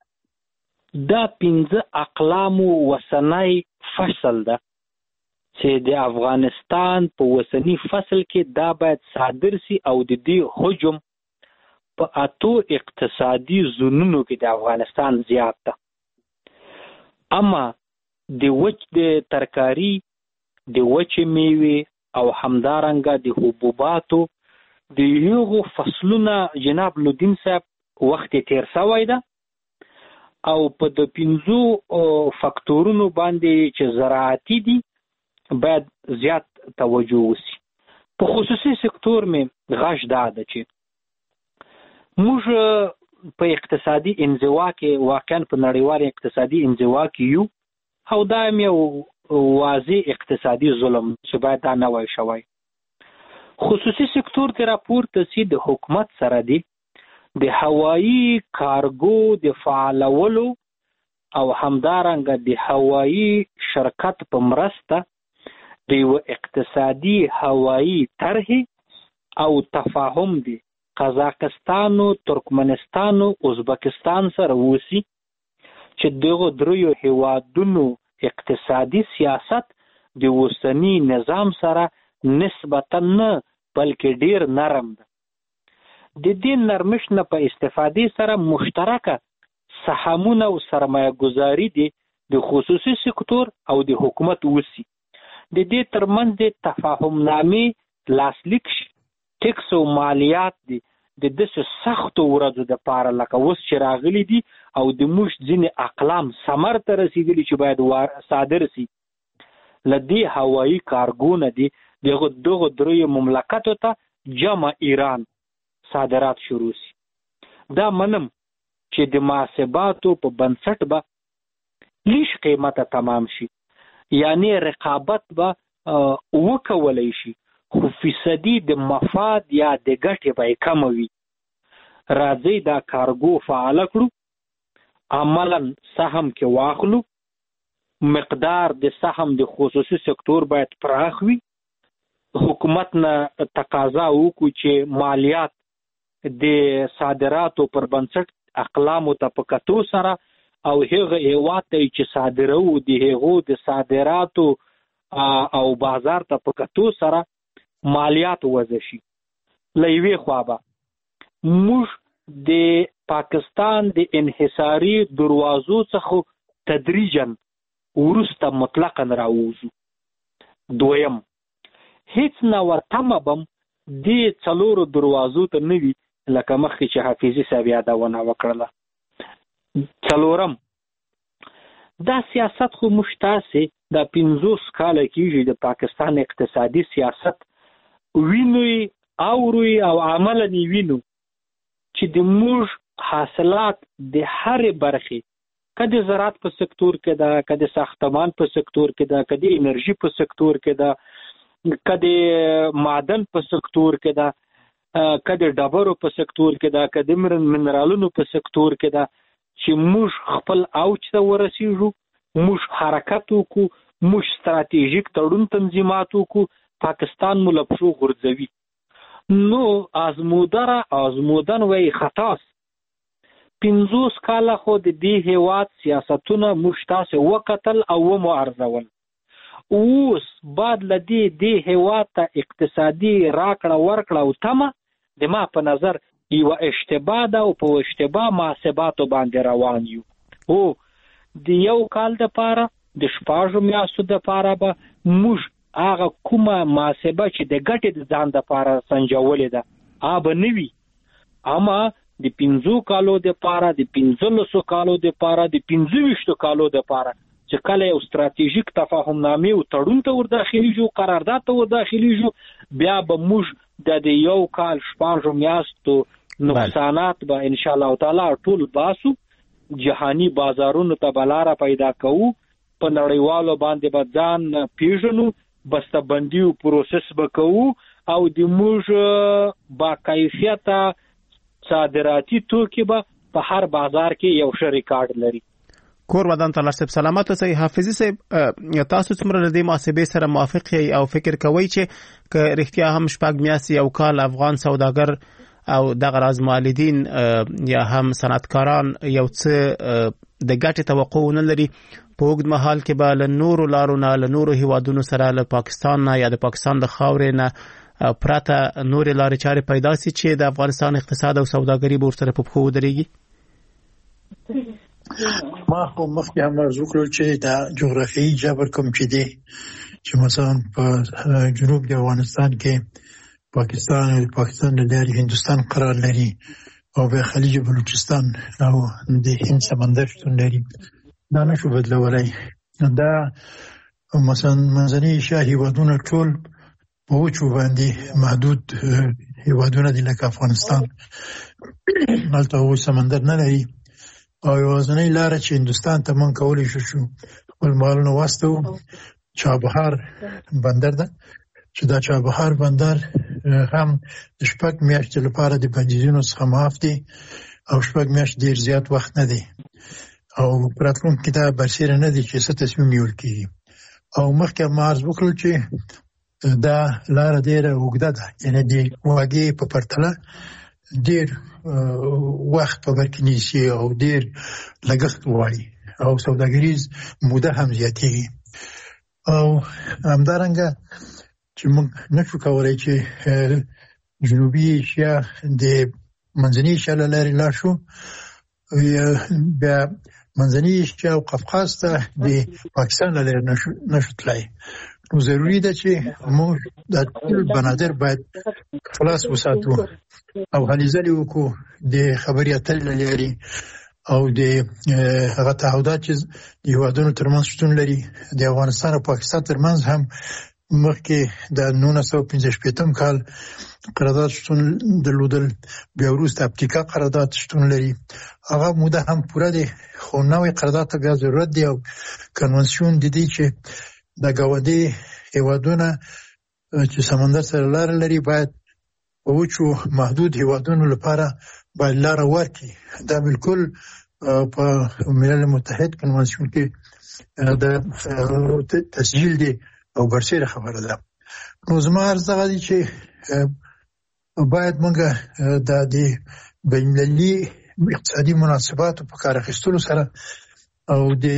دا 15 اقلامو وسنی فصل ده چې د افغانستان په وسنی فصل کې دا باید صادر سي او د دې حجم په 8 اقتصادي زونونو کې د افغانستان زیات ده. اما د وچ د ترکاری، د وچ میوه او همدارنګه د حبوباتو د یوغو فصلونه جناب لودین صاحب وخت تیر شوی ده او په د 15 فاکتورونو باندې چې زراعتي دي باید زیات توجه وسی. په خصوصي سکتور مې غش دا ده چې موږ په اقتصادي انزوا کې واقعا په نړیوال اقتصادي انزوا کې یو او دا یو واضح اقتصادي ظلم چې باید دا نه وای شوی. خصوصي سکتور ته راپورته سي د حکومت سره دی د هوایی کارګو د فعالولو او همدارنګه د هوایی شرکت په مرسته د یو اقتصادي هوایی طرح او تفاهم دی قزاقستان او ترکمنستان او ازبکستان سره وسی چې دغه دریو هیوادونو اقتصادي سیاست د وسنی نظام سره نسبتا نه بلکې ډیر نرم ده. د دې نرمش نه په استفادې سره مشترکه سهامونه او سرمایه گذاری دي د خصوصي سکتور او د حکومت وسی. د دې ترمنځ د تفاهم نامې لاسلیک شي. ټیکس او مالیات دي د دې سختو ورځو د پاره لکه اوس چې راغلي دي او د موږ ځینې اقلام ثمر ته رسیدلي چې باید صادر سي. لدی هوایی کارګونه دي دغه دریو مملکتو ته جمع ایران صادرات شروع سي. دا منم چې د محاسباتو په بنسټ به لیش قیمته تمام شي، یعنی رقابت به وکولای شي خو فیصدي د مفاد یا د ګټې به کم وي. راځي دا کارګو فعال کړو، عملا سهم کې واخلو، مقدار د سهم د خصوصي سکتور باید پراخ وي. حکومت نه تقاضا وکړو چې مالیات د صادراتو پر بنسټ اقلامو ته په کتو سره او هغه هیواد ته چې صادرو د هغو د صادراتو او بازار ته په کتو سره مالیات وضع شي. له یوې خوا به موږ د پاکستان د انحصاري دروازو څخه تدریجا وروسته مطلقا راووځو. 2 هیڅ نوه تمه بم د 4 دروازو ته نه وي لکه مخکې چې حافظي صاحب یادونه وکړله. 4 دا سیاست خو موږ تاسې دا 50 کاله کېږي د پاکستان اقتصادي سیاست وینوي، اوري او عملا یې وینو چې د موږ حاصلات د هرې برخې، که د زراعت په سکتور کې ده، که د ساختمان په سکتور کې ده، که د انرژي په سکتور کې ده، که د معدن په سکتور کې ده، که د ډبرو په سکتور کې ده، که د منرالونو په سکتور کې ده، چې موږ خپل اوج ته ورسیږو، موږ حرکت وکړو، موږ ستراتیژیک تړون تنظیمات وکړو، پاکستان مو له پښو غورځوي. نو آزمودن وی خطاس 50 کاله خو د دې هیواد سیاستونه موږ تاسو وکتل او مو ارزول. اوس بعد لدی دې هیواد ته اقتصادي راکړه ورکړه او تمه د ما په نظر یو اشتباه ده او په اشتباه محاسباتو باندې روان یو. او د یو کال د پاره د 6 میاشتو د پاره به موږ هغه کومه محاسبه چې د ګټې د ځان د پاره سنجولې ده آب نوي، اما د 15 کالو د پاره د 15 کالو د پاره د 25 کالو د پاره چې کله یو ستراتیژیک تفاهم نامې او تړون ته ور داخلي شو قرارداد ته ور داخلي شو بیا به موږ د یو کال شپږ میاشتو نقصانات به ان شاء الله تعالی ټول باسو جهانی بازارونو ته بلاره پیدا کوو په نړیوالو باندې بدان پیژنو بسته‌بندي او پروسس وکړو او د موږ با کیفیت صادراتي توکي به په هر بازار کې یو ښه ریکارډ لري. کور ودان تعالی سب سلامت اوسئ. حافظي صاحب تاسو څومره د دې محاسبې سره موافق یې او فکر کوئ چې ک رښتیا هم شپږ میاشتې یو کال افغان سوداګر او دغه راز مالدین یا هم صنعتکاران یو څه د ګټې توقع نه لري په اوږد مهال کې به له نورو لارو نه له نورو هیوادونو سره له پاکستان نه یا د پاکستان د خاورې نه پرته نورې لارې چارې پیدا سي چې د افغانستان اقتصاد او سوداګري به ورسره په پښو ودرېږي؟ ما خو مخکې هم عرض وکړل چې دا جغرافیایي جبر کوم چې دی چې مثلا په جنوب د افغانستان کې پاکستان او پاکستان د لارې هندوستان قرار لري او به خلیج بلوچستان او د هند سمندر شتون لري دا نشو بدلولای. دا مثلا منځني ایشیا هیوادونه ټول په وچو باندې محدود هیوادونه دي لکه افغانستان هلته وچ سمندر نه لري او یوازینۍ لاره چې هندوستان ته من کولی شو خپل مالونه واستو چابهار بندر ده چې دا چابهار بندر هم د شپږ میاشتې لپاره د بندیزونو څخه معاف دی او شپږ میاشتې ډېر زیات وخت نه دی او راتلونکي ته برسېره نه دی چې څه تصمیم نیول کېږي او مخکې ما عرض وکړل چې دا لاره ډېره اوږده ده یعنې د واګې په پرتله ډېر وخت په بر کې نیسي او ډېر لګښت غواړي او سوداګریز موده هم زیاتېږي او همدارنګه چې موږ نشو کولی چې جنوبي ایشیا د منځني ایشیا له لارې لاړ شو بیا منځني ایشیا او قفقاز ته د پاکستان له لارې نشو تللی نو ضروري ده چې موږ د ټول بنادر باید خلاص وساتو او هلې ځلې وکړو د خبرې اترې له لارې او د هغه تعهدات چې د هیوادونو ترمنځ شتون لري د افغانستان او پاکستان ترمنځ هم مخکې د 1965 کال قرارداد شتون درلودل بیا وروسته اپتیکا قرارداد شتون لري هغه موده هم پوره دی خو نوې قرارداد ته بیا ضرورت دی او کنونسیون د دې چې د ګاونډي هیوادونه چې سمندر سره لار لري باید په وچو محدود هیوادونو لپاره باید لار ورکړي دا بالکل په ملل متحد کنونسیون کې د تسجیل دی او برسېره خبره ده نو زما عرض دغه دی چې باید موږ د بین‌المللي اقتصادي مناسباتو په کار اخیستلو سره او د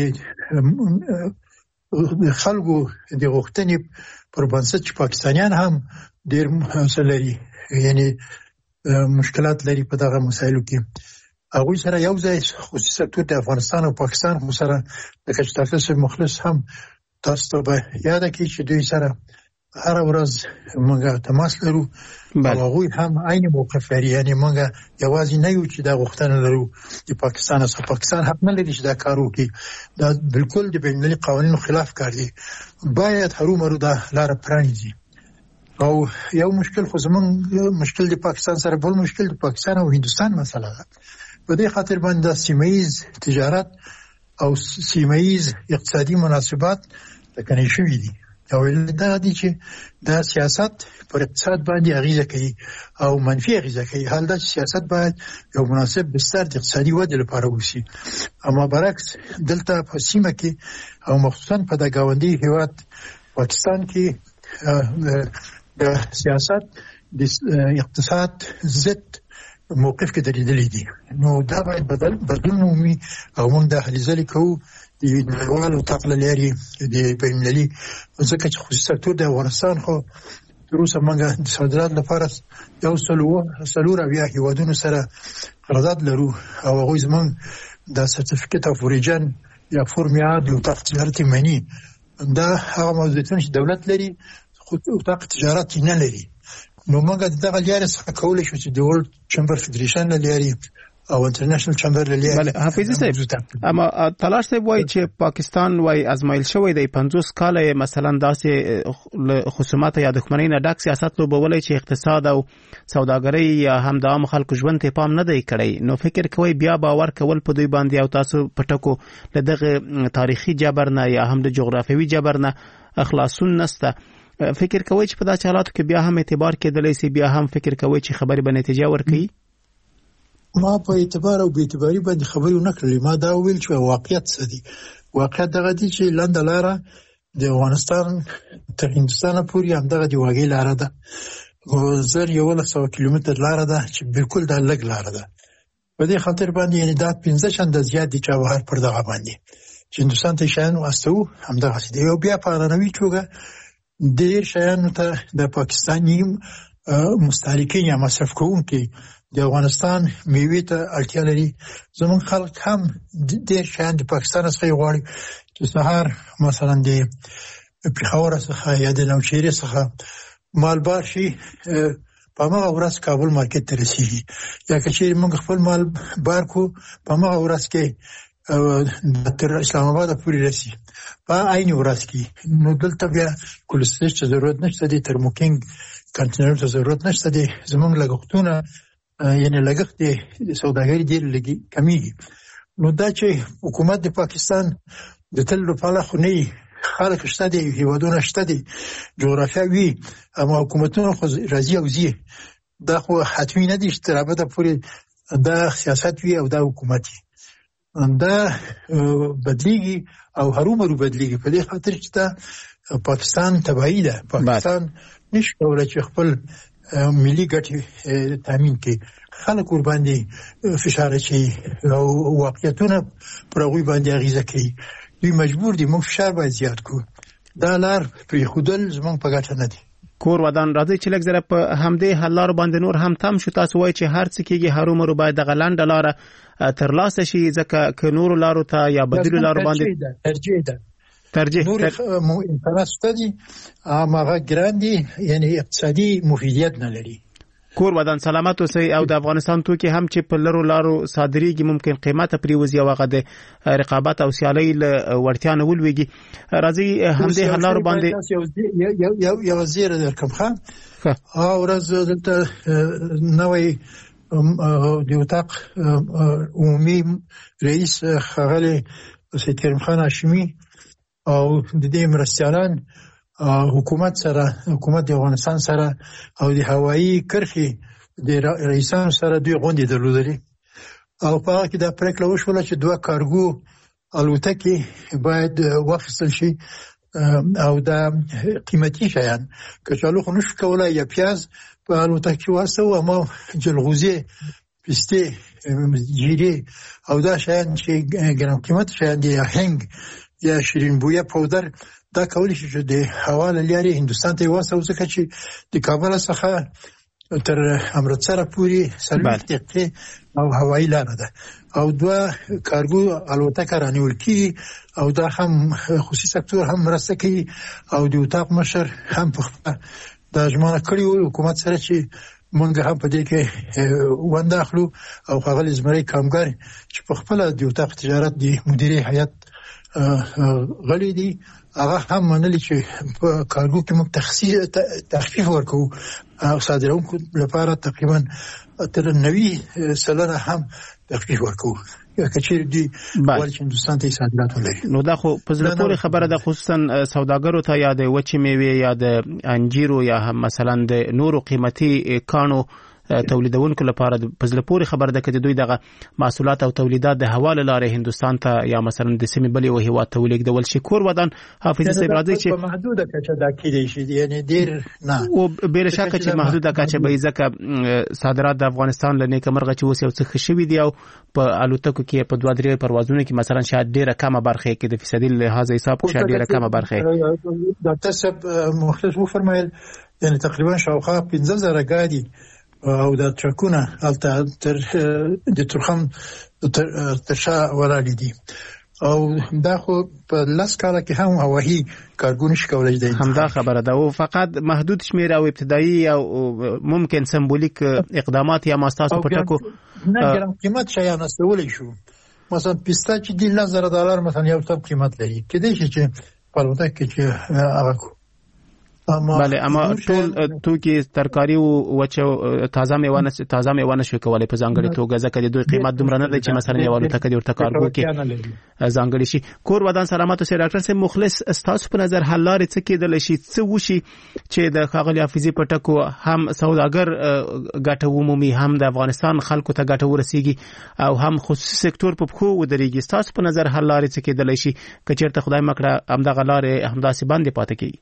خلکو د غوښتنې پر بنسټ چې پاکستانیان هم ډېر څه لري یعنی مشکلات لري په دغه مسایلو کې هغوی سره یو ځای خصوصي سکتور د افغانستان او پاکستان خو سره لکه چې ډاکټر صاحب مخلص هم تاسو ته به یاده کړي چې دوی سره هره ورځ موږ تماس لرو او هغوی هم عین موقف لري یعنی موږ یوازې نه یو چې دا غوښتنه لرو د پاکستان څخه پاکستان حق نه لري چې دا کار وکړي دا بالکل د بین‌المللي قوانینو خلاف کار دی باید هرومرو دا لاره پرانیزي او یو مشکل خو زمونږ مشکل د پاکستان سره بل مشکل د پاکستان او هندوستان مسله ده په دې خاطر باندې سیمه‌ایز تجارت او سیمه‌ایز اقتصادي مناسبات تکني شوي دي او دا دي چې دا سیاست پر اقتصاد باندې اغیزه کوي او منفي اغیزه کوي حال دا سیاست باید یو مناسب بستر د اقتصادي ودې لپاره وشي اما برعکس دلته په سیمه کې او مخصوصا په د ګاونډي هیواد پاکستان کې د سیاست د اقتصاد ضد موقف کې درېدلې دي نو دا باید بدلون مومي او موږ د هلې ځلې کوو د نړیوالو طاقت له لارې د بین‌المللي ځکه چې خصوصي سکتور د افغانستان خو تر اوسه موږ د صادراتو لپاره یو څلور اویا هیوادونو سره قرارداد لرو او هغوی زموږ د سرټیفیکیټ اف اوریجن یا فورمیاد د اتاق تجارت منی دا هغه موضوعاتونه چې دولت لري خو اتاق تجارت نه لري نو موږ دغه لارې څخه کولای شو چې د ورلد چمبر فدریشن لري او انټرنیشنل چمبر لري. بله حافظي صاحب، اما تلاش صاحب وایي چې پاکستان وایي ازمایل شوی دی 50 کال مثلا داسې خصومات یا دښمنۍ نه ډک سیاست لوبولای چې اقتصاد او سوداګرۍ یا هم د عام خلکو ژوند ته پام نه دی کړی. نو فکر کوي بیا باور کول په دوی باندې او تاسو پټکو له دغه تاریخي جبر نه یا هم د جغرافیوي جبر نه اخلاصون نسته. فکر کوي چې په داسې حالاتو کې بیا هم اعتبار کېدلی سي، بیا هم فکر کوي چې خبرې به نتیجه ورکړي؟ ما په اعتبار او بې اعتباري باندې خبرې ونه کړلې. ما دا ویل چې واقعیت څه دی. واقعیت دغه دی چې لنډه لاره د افغانستان تر هندوستان پورې همدغه دی واګي لاره ده. 1100 کیلومتر لاره ده چې بالکل د لګ لاره ده. په دې خاطر باندې یعنی دا 15 چنده زیات دي چابهار پر دغه باندې چې هندوستان ته شان واستو همدغه دي. او بیا په رانوي توګه ډیر شیانو ته د پاکستاني مستهلکین یا مصرف کوونکي د افغانستان میوې ته اړتیا لري. زموږ خلک هم ډیر شیان د پاکستان څخه غواړي چې سهار مثلا د پېښور څخه یا د نوشهري څخه مالبار شي په هغه ورځ کابل مارکیټ ته رسیږي، یا که چیرې موږ خپل مال بار کو په هغه ورځ کې تر اسلام آباد پورې رسي په عین ورځ کې. نو دلته بیا کولسترول ته ضرورت نشته دي، ترموکینګ کنټینر ته ضرورت نشته دي. زموږ لګښتونه یعنی لګښت د سوداګرۍ ډېر لګي کمیږي. نو دا چې حکومت د پاکستان د تل لپاره خو نه خلک شته دي، هیوادونه شته دي، جغرافیا وی، اما حکومتونه خو راځي او ځي. دا خو حتمی نه دي چې تر ابده پورې دا سیاست وی او دا حکومتي دا بدلیږي او هرومرو بدلیږي. په دې خاطر چې دا پاکستان تبعی ده. پاکستان نشي کولای چې خپل ملي ګټې تامین کړي. خلک ور باندې فشار اچوي او واقعیتونه پر هغوی باندې اغیزه کوي. دوی مجبور دي موږ فشار باید زیات کړو. دا لار پرېښودل زموږ په ګټه نه دي. کور ودان راځي چې لږ زره په همدې حل لارو باندې نور هم تم شو. تاسو وایي چې هر څه کېږي هرومرو باید دغه لنډه لاره ترلاسه شي، ځکه که نورو لارو ته یا بدیلو لارو باندې ترجیح نور امکانات شته دي اما هغه ګران دي، یعنی اقتصادي مفیدیت نه لري. کور ودان سلامت اوسئ. او د افغانستان توکي هم چې په لرو لارو صادرېږي ممکن قیمته پریوزي او هغه د رقابت او سیالۍ وړتیا نه ولويږي. راځي همدې حل لارو باندې یو وزیر درکم خان او ورځ دلته نوې د وطاق عمومي رئیس خغلی سید کریم خان هاشمي او د دې مرستيالان حکومت د افغانستان سره او د هوایي کرښې د رئیسانو سره دوی غونډې درلودلې او په هغه کې دا پریکړه وشوله چې 2 کارګو الوتکې باید واخیستل شي او دا قیمتي شیان کچالو خو نشو کولای یا پیاز په الوتکې واسو اما جلغوزي پسته جیره او دا شیان چې ګران قیمت شیان دي، هنګ یا شیرین بویه پودر، دا کولی شي چې د حواله لري هندستان ته واسو ځکه چې د کابل څخه تر امرتسر پورې 30 دقیقې او هوایي لاره ده او 2 کارګو الوتکه رانیول کی او دا هم خصوصي سکتور هم مرسته کوي او د وطاق مشر هم په د ژمنه کړی حکومت سره چې مونږ هم په دې کې ونداخلو او هغه زمري کامګر چې په خپل د وطاق تجارت دی مدیري هیئت غلي دي هغه هم منلي چې په کارګو کې موږ تخفیف ورکو او صادرونکو لپاره تقریبا تر 90% هم تخفیف ورکو کچیر دی ولې هندستان ته صادرات ولري. نو دا خو په زړه پورې خبره ده، خصوصا سوداګرو ته یا د وچې میوې یا د انجیرو یا هم مثلا د نورو قیمتي کانو تولیدونکو لپاره په زړه پورې خبره ده چې دوی دغه محصولات او تولیدات د حواله لارې هندستان ته یا مثلا د سیمې بلې او هیواد ته ولیږدول شي. کور ودان حافظ صاحب راځي چې په محدوده کچه دا کېدای شي، یعنی ډیر نه او بل شک چې محدوده کچه به ځکه صادرات د افغانستان لنیک مرغه چې اوس یو څه خشوي دی او په الوتکو کې په 2-3 پروازونو کې مثلا شاید ډیره کمه برخه کې د فیصدي لحاظ حساب شاید ډیره کمه برخه دا تاسو مختص وو فرمایل، یعنی تقریبا شاوخوا 15000 ګاډي او دا ترکونه الته تر د ترخم تر شا ولاړ دي او دا خو په لاس کاله کې هم هوايي کارګون شي کولای دی. همدا خبره ده، او فقط محدود شمیر او ابتدایي او ممکن سمبولیک اقدامات یا ماستاسو په ټکو نه ګرام قیمت شایان استولې شو. مثلا پیستا چې $10,000 مثلا یو ټپ قیمت لري کېدای چې په البته کې چې هغه بله، اما ټول توکي ترکاری او وچو تازه میوه نشو کولای په ځانګړي توګه، ځکه د دوی قیمت دومره نه دی چې مثلا یو الوتکه د ورته کارګو کې ځانګړي شي. کور ودان سلامت اوسئ ډاکټر صاحب. مخلص ستاسو په نظر حل لارې څه کېدل شي، څه وشي چې د ښاغلي حافظي په ټکو هم سوداګر ګټه ومومي، هم د افغانستان خلکو ته ګټه ورسیږي او هم خصوصي سکتور په پښو ودرېږي؟ ستاسو په نظر حل لارې څه کېدل شي که چېرته خدای مکړه همدغه لارې همداسې باندې پاتې کېږي؟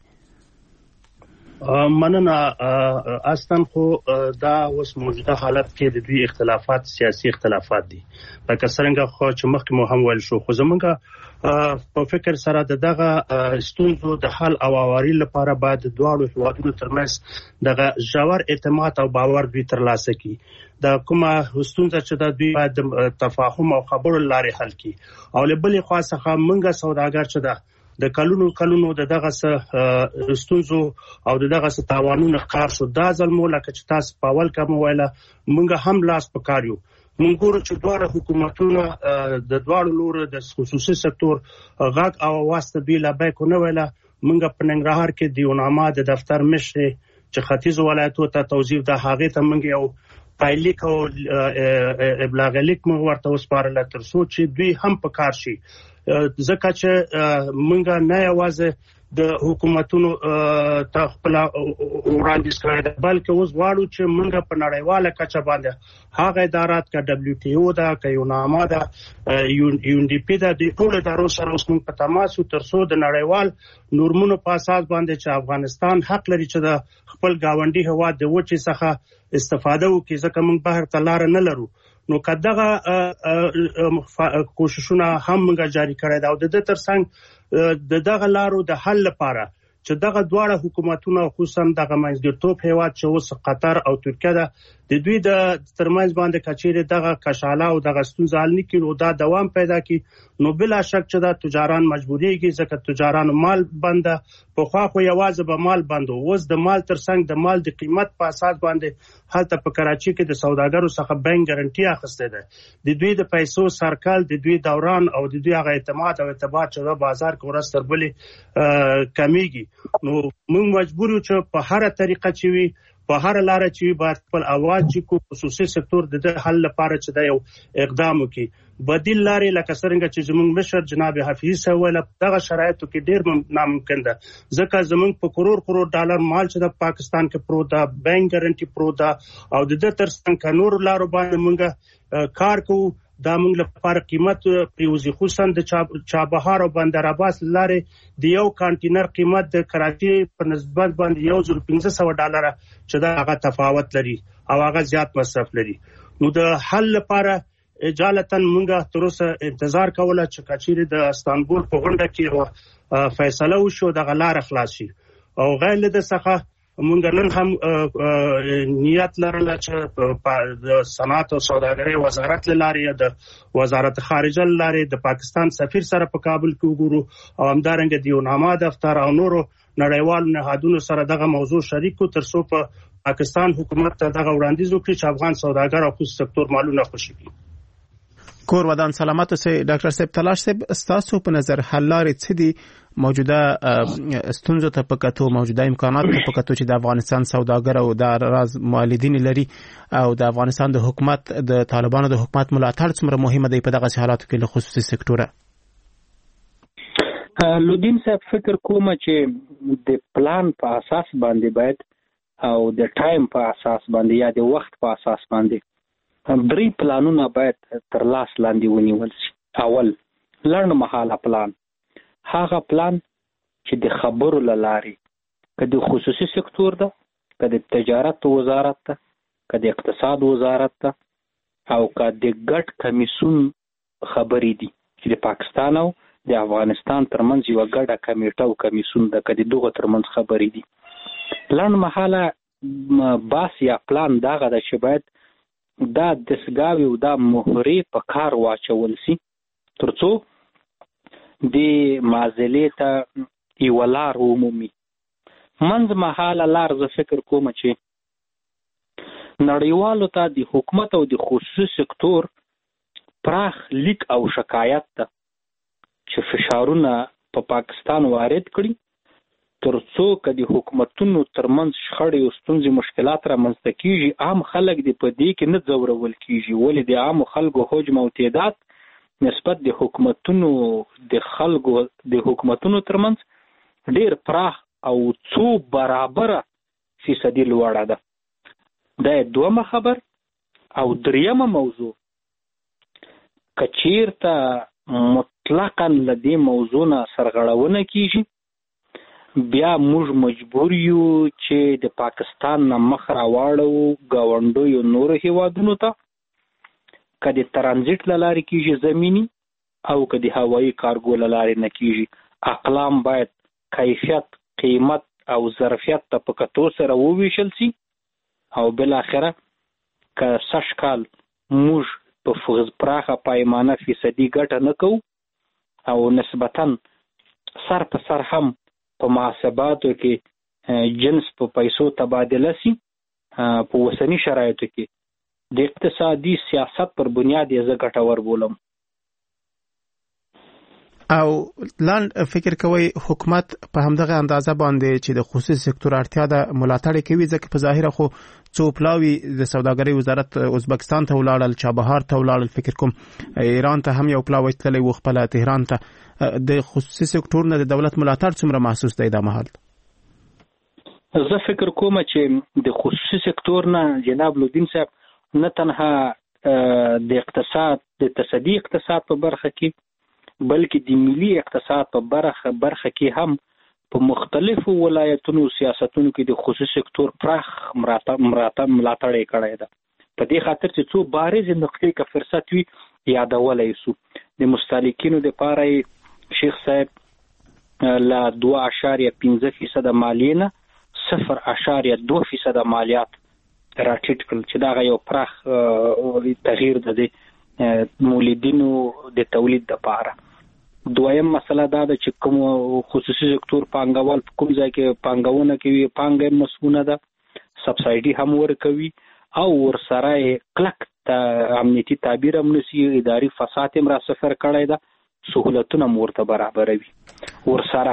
مننه. اصلا خو دا اوس موجوده حالت کې د دوی اختلافات سیاسي اختلافات دي، لکه څنګه خو چې مخکې مو هم ویل شو. خو زمونږ په فکر سره دغه ستونزو د حل او اواري لپاره باید دواړو هیوادونو ترمنځ دغه ژور اعتماد او باور دوی ترلاسه کړي. د کومه ستونزه چې د دوی باید تفاهم او خبرو لارې حل کړي، او له بلې خوا څخه موږ سوداګر چې ده د کلونو دغه ستونزو او دغه تاوانونو ښکار شو. دا ځلمو لکه چې تاسو په اول کې مو ویله موږ هم لاس پکاریو. موږ ګورو چې دواړه حکومتونه د دواړو لورو د خصوصي سکتور غږ او واسطه بیل بیکو نه ویله. موږ په ننګرهار کې د یوناما د دفتر مشر چې ختیځ ولایتو ته توظیف د هغه ته موږ یو پایلیک او ابلاغ لیک موږ ورته وسپارل تر څو چې دوی هم په کار شي، ځکه چې موږ نه یوازې د حکومتونو ته خپل وړاندیز کړی، بلکې اوس غواړو چې موږ په نړیواله کچه باندې هغه ادارات که WTO ده که یوناما ده UNDP ده د ټولو ادارو سره اوس موږ په تماس یو تر څو د نړیوال نورمونو په اساس باندې چې افغانستان حق لري چې د خپل ګاونډي هیواد د وچې څخه استفاده وکړي، ځکه موږ بهر ته لاره نه لرو. نو که دغه کوششونه هم موږ جاري کړی ده او د دې ترڅنګ د دغه لارو د حل لپاره چې دغه دواړه حکومتونه خصوصا دغه منځګړیتوب هیواد چې اوس قطر او ترکیه ده د دوی د ترمنځ باندې کچېره دغه کشاله او دغه ستونزه حل نکړي او دا دوام پیدا کړي، نو بلا شک چې دا تجاران مجبوریږي، ځکه تجارانو مال بنده په خوا خو یوازې به مال بندو، اوس د مال ترڅنګ د مال د قیمت په اساس باندې هلته په کراچي کې د سوداګرو څخه بانک ګارانټي اخیسته ده. د دوی د پیسو سرکل، د دوی دوران او د دوی هغه اعتماد او اعتبار چې په بازار کې ورځ تر بلې کمیږي. نو موږ مجبور یو چې په هر طریقه چې وي، په هر لاره چې باید خپل اواز چې خصوصي سکتور د حل لپاره چې دا یو اقدام وکړي. بدیل لارې لکه څنګه چې زموږ مشر جناب حفیظي صاحب ویل دغه شرایطو کې ډېر ناممکن ده، ځکه زموږ په کروڑ ډالر مال چې د پاکستان کې پروت ده، بانک ګارانټي پروت ده او د دې ترڅنګ نور لارو باندې موږ کار کوو. دا موږ لپاره قیمت پریوزي، خصوصا د چابهار او بندر عباس لارې د یو کانټینر قیمت د کراچي په نسبت باندې $1,500 چې دا هغه تفاوت لري او هغه زیات مصرف لري. نو د حل لپاره اجالتا موږ تر اوسه انتظار کوله چې کچېرې د استانبول په غونډه کې فیصله وشو دغه لار خلاص شي، او غیر له څخه موږ نن هم نیت لرله چې د صنعت او سوداګرۍ وزارت لارې یا د وزارت خارجه لارې د پاکستان سفیر سره په کابل کې وګورو او همدارنګه د یوناما دفتر او نورو نړیوالو نهادونو سره دغه موضوع شریک کو تر څو په پاکستان حکومت ته دغه وړاندیز وکړي چې افغان سوداګر او خصوصي سکتور مالونه خوشي کړي. کور ودان سلامت اوسئ. ډاکټر صاحب تلاش صاحب ستاسو په نظر حل لارې څه دي موجوده ستونزو ته په کتو، موجوده امکانات ته په کتو چې د افغانستان سوداګر او د راز مؤلدین لري او د افغانستان د حکومت د طالبانو د حکومت ملاتړ څومره مهمه دی په دغه حالاتو کې له خصوصي سکتوره؟ لودین صاحب فکر کوم چې د پلان په اساس باندې باید او د ټایم په اساس باندې یا د وخت په اساس باندې 3 پلانونه باید تر لاس لاندې ونیول شي. اول لړن مهاله پلان، هغه پلان چې د خبرو لارې که د خصوصي سکتور ده، که د تجارت وزارت ده، که د اقتصاد وزارت ده او که د ګډ کمیسون خبرې دي چې د پاکستان او د افغانستان ترمنځ یو ګډه کمیټه او کمیسون ده، که د دغه ترمنځ خبرې دي. لړن مهاله باس یا پلان دغه ده چې باید دا دستګاوې او دا مهرې په کار واچول شي تر څو د معضلې ته یو لار ومومي. منځ مهاله لار زه فکر کوم چې نړیوالو ته د حکومت او د خصوصي سکتور پراخ لیک او شکایت ته چې فشارونه په پاکستان وارد کړي ترڅو که د حکومتونو ترمنځ شخړې او ستونزې مشکلات رامنځته کیږي، عام خلک د په دې کې نه ځورول کیږي، ولې د عامو خلکو حجم او تعداد نسبت د حکومتونو ترمنځ ډیر پراخ او څو برابره فیصدي لوړه ده. دا دومره خبر. او دریمه موضوع که چیرته مطلقاً له دې موضوع نه سرغړونه کیږي، بیا موږ مجبور یو چې د پاکستان نه مخ راواړو ګاونډیو نورو هیوادونو ته، که د ترانزیت له لارې کیږي زمینی او که د هوایي کارګو له لارې نه کیږي. اقلام باید کیفیت، قیمت او ظرفیت ته په کتو سره وویشل سي او بالاخره که سږ کال موږ په پراخه پایمانه فیصدي ګټه نه کوو او نسبتاً سر په سر هم په محاسباتو کې جنس په پیسو تبادله سي، په اوسني شرایطو کې د اقتصادي سیاست پر بنیاد یې زه ګټور بولم. او لاند فکر کوي حکومت په همدغه اندازه باندې چې د خصوصي سکتور اړتیا ده ملاتړ کوي، ځکه په ظاهره خو څو پلاوی د سوداګرۍ وزارت ازبکستان ته ولاړل، چابهار ته ولاړل، فکر کوم ایران ته هم یو پلاوی تللی و، خپل تهران ته. د خصوصي سکتور نه د دولت ملاتړ څومره محسوس دی دا مهال؟ زه فکر کوم چې د خصوصي سکتور نه جناب لودین صاحب نه تنها د اقتصاد د تصدی اقتصاد په برخه کې بلکې د ملي اقتصاد په برخه کې هم په مختلفو ولایتونو سیاستونو کې د خصوصي سکتور پراخ ملاتړ یې کړی ده. په دې خاطر چې څو بارزې نقطې که فرصت وي یادولی سو. د مستهلکینو دپاره شیخ صاحب له 2.5% مالیې نه 0.2% مالیات راټیټ کړل چې دا یو پراخ تغییر ده د مولیدینو د تولید لپاره. دویم مسله دا ده چې کوم خصوصي سکتور پانګوال په کوم ځای کې پانګونه کوي، پانګه مسمونه ده، سبسایډي هم ورکوي او ورسره کلک امنیتي تعبیر هم نسی، اداري فساد هم را صفر کړی ده، سهولتونه ورته برابروي. ورسره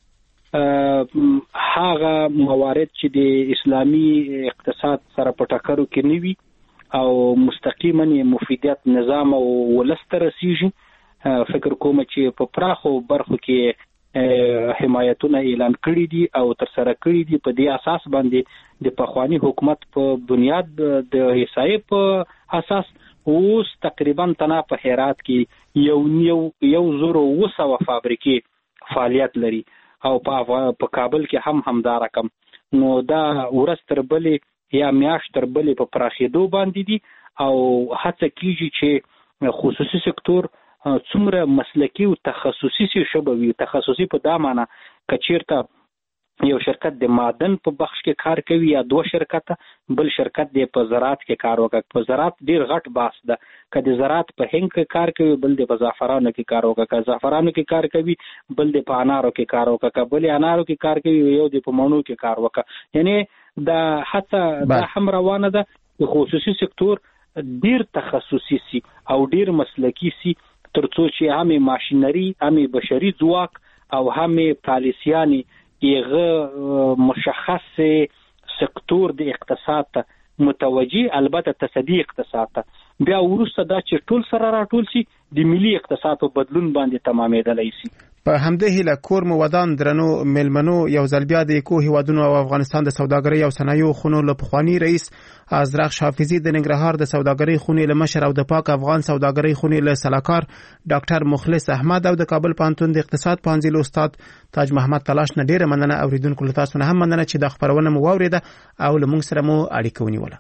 هغه موارد چې د اسلامي اقتصاد سره په ټکرو کې نه وي او مستقیما مفیدیت نظام او ولست رسیږي، فکر کوم چې په پراخو برخو کې حمایتونه اعلان کړي دي او تر سره کړي دي. په دې اساس باندې د پخوانی حکومت په بنیاد د حساب په اساس اوس تقریبا تنا په هرات کې یو 1,200 فابریکې فعالیت لري او په کابل کې هم همدا رقم. نو دا ورځ تر بلې یا میاشت تر بلې په پراخېدو باندې دي او هڅه کیږي چې خصوصي سکتور څومره مسلکی او تخصصي شبه وي. تخصصي په دا معنی که چیرته یو شرکت د معدن په بخش کې کار کوي یا 2 شرکت، بل شرکت د په زراعت کې کار وکړي. په زراعت ډیر غټ باس ده، که د زراعت په هنګ کې کار کوي بل د په زعفرانو کې کار وکړي، که زعفرانو کې کار کوي بل د په انارو کې کار وکړي، که بل انارو کې کار کوي یو د په مڼو کې کار وکړي. یعنی دا حتی دا هم روانه ده چې خصوصي سکتور ډیر تخصصي سي او ډیر مسلکی سي ترڅو چې هم ماشینری، هم بشري ځواک او هم پالیسیانی یغه مشخص سکتور د اقتصاد ته متوجي، البته تصدی اقتصاد ته بیا ورسته دا چې ټول سره راټول شي د ملي اقتصاد په بدلون باندې تمامېدلی شي. په همدې هیله کور مو ودان درنو ملمنو یو ځل بیا د اکو هیوادونو او افغانستان د سوداګرۍ او صنایعو خونو له پخوانی رئیس ازرق حافظي د ننګرهار د سوداګرۍ خونې له مشر او د پاک افغان سوداګرۍ خونې له سلاکار ډاکټر مخلص احمد او د کابل پوهنتون د اقتصاد پوهنځي له استاد تاج محمد تلاش نه ډیره مننه. اوریدونکو له تاسو نه هم مننه چې د خبرونه مو واوریده او له موږ سره مو اړیکه ونیوله.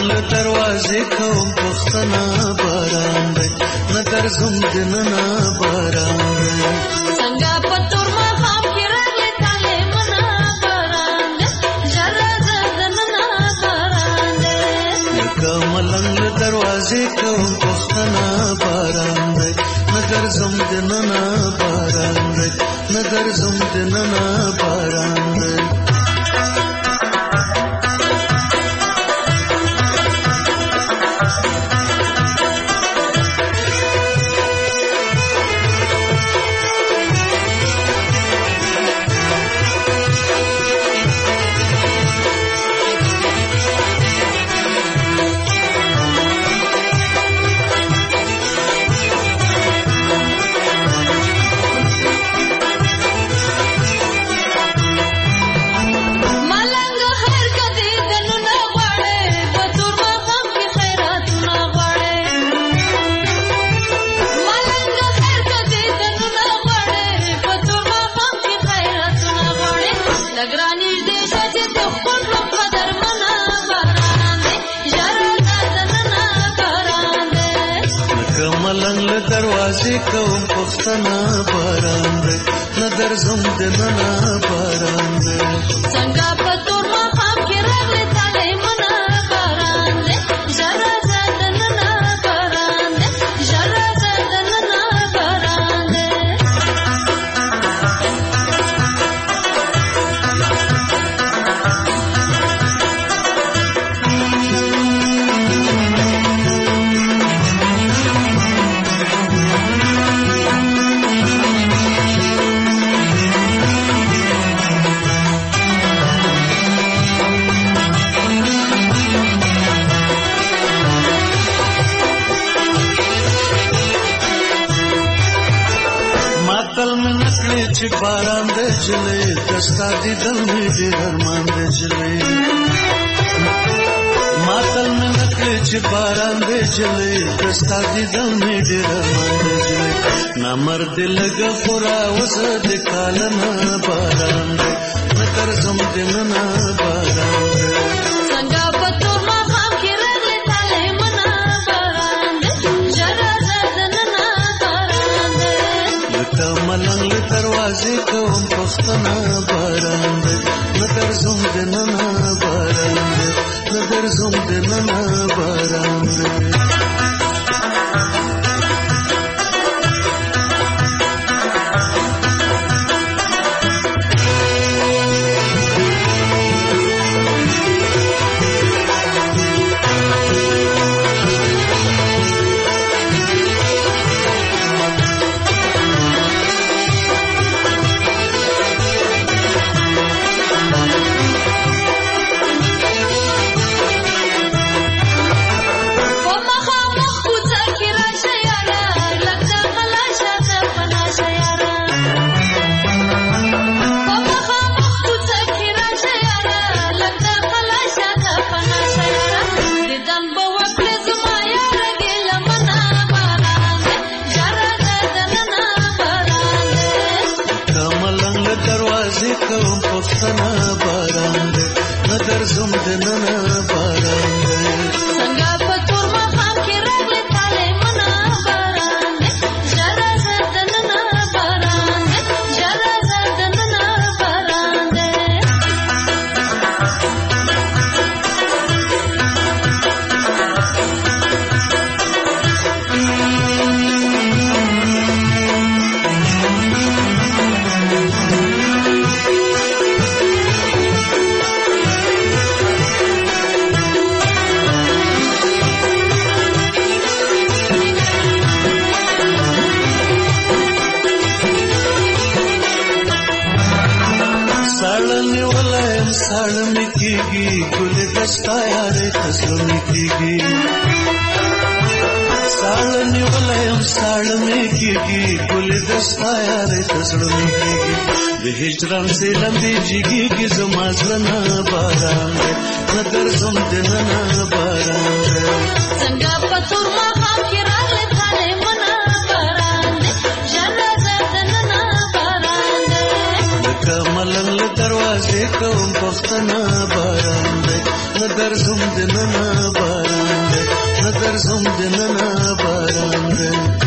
ملنګ له دروازې کوم پښتنه باران دی نه درځم دننه باران دی څنګه په تور ماښام کې راغلی تالی منا باران دی ژر راځه دننه باران دی لکه ملنګ له دروازې کوم پښتنه باران دی نه درځم دننه باران دی نه درځم دننه باران دی دروازې کوم پښتنه باران دی نه درځم دننه باران دی څنګه په تور ماښام کې راغلی تالی منا باران دی ژر راځه دننه باران دی ژر راځه دننه باران دی چې باران د جلې دستا دیدل مې ډېر ارمان د جلې ماتل مې نکړې چې باران د جلې دستا دیدل مې ډېر ارمان د جلې نامرد لګه خورا وسه د کالنه باران دی نه درځم دننه باران دی څنګه په تور ماښام کې راغلی تالی منا باران دی ژر راځه دننه باران دی لکه ملنګ له دروازې کوم پښتنه باران دی نه درځم دننه باران دی نه درځم دننه باران دی کوم پښتنه باران دی نه درځم دننه باران دی څنګه په تور ماښام کې راغلی تالی منا باران دی ژر راځه دننه باران دی ژر راځه دننه باران دی साड़ में कीगी गुल दस्ता यारे तस्लो में कीगी साड़ निवलयम साड़ में कीगी गुल दस्ता यारे तस्लो में कीगी हिजरन से लंबी जिगी की जमाजलना बारान नगर सुन दिनना बारान संगा पतुर महा किराले थाने मना बारान जरा जदनना बारान कमलन दरवाजे को पख्तना बारान नगर सुन दिनना बारान ګرځم دننه باران دی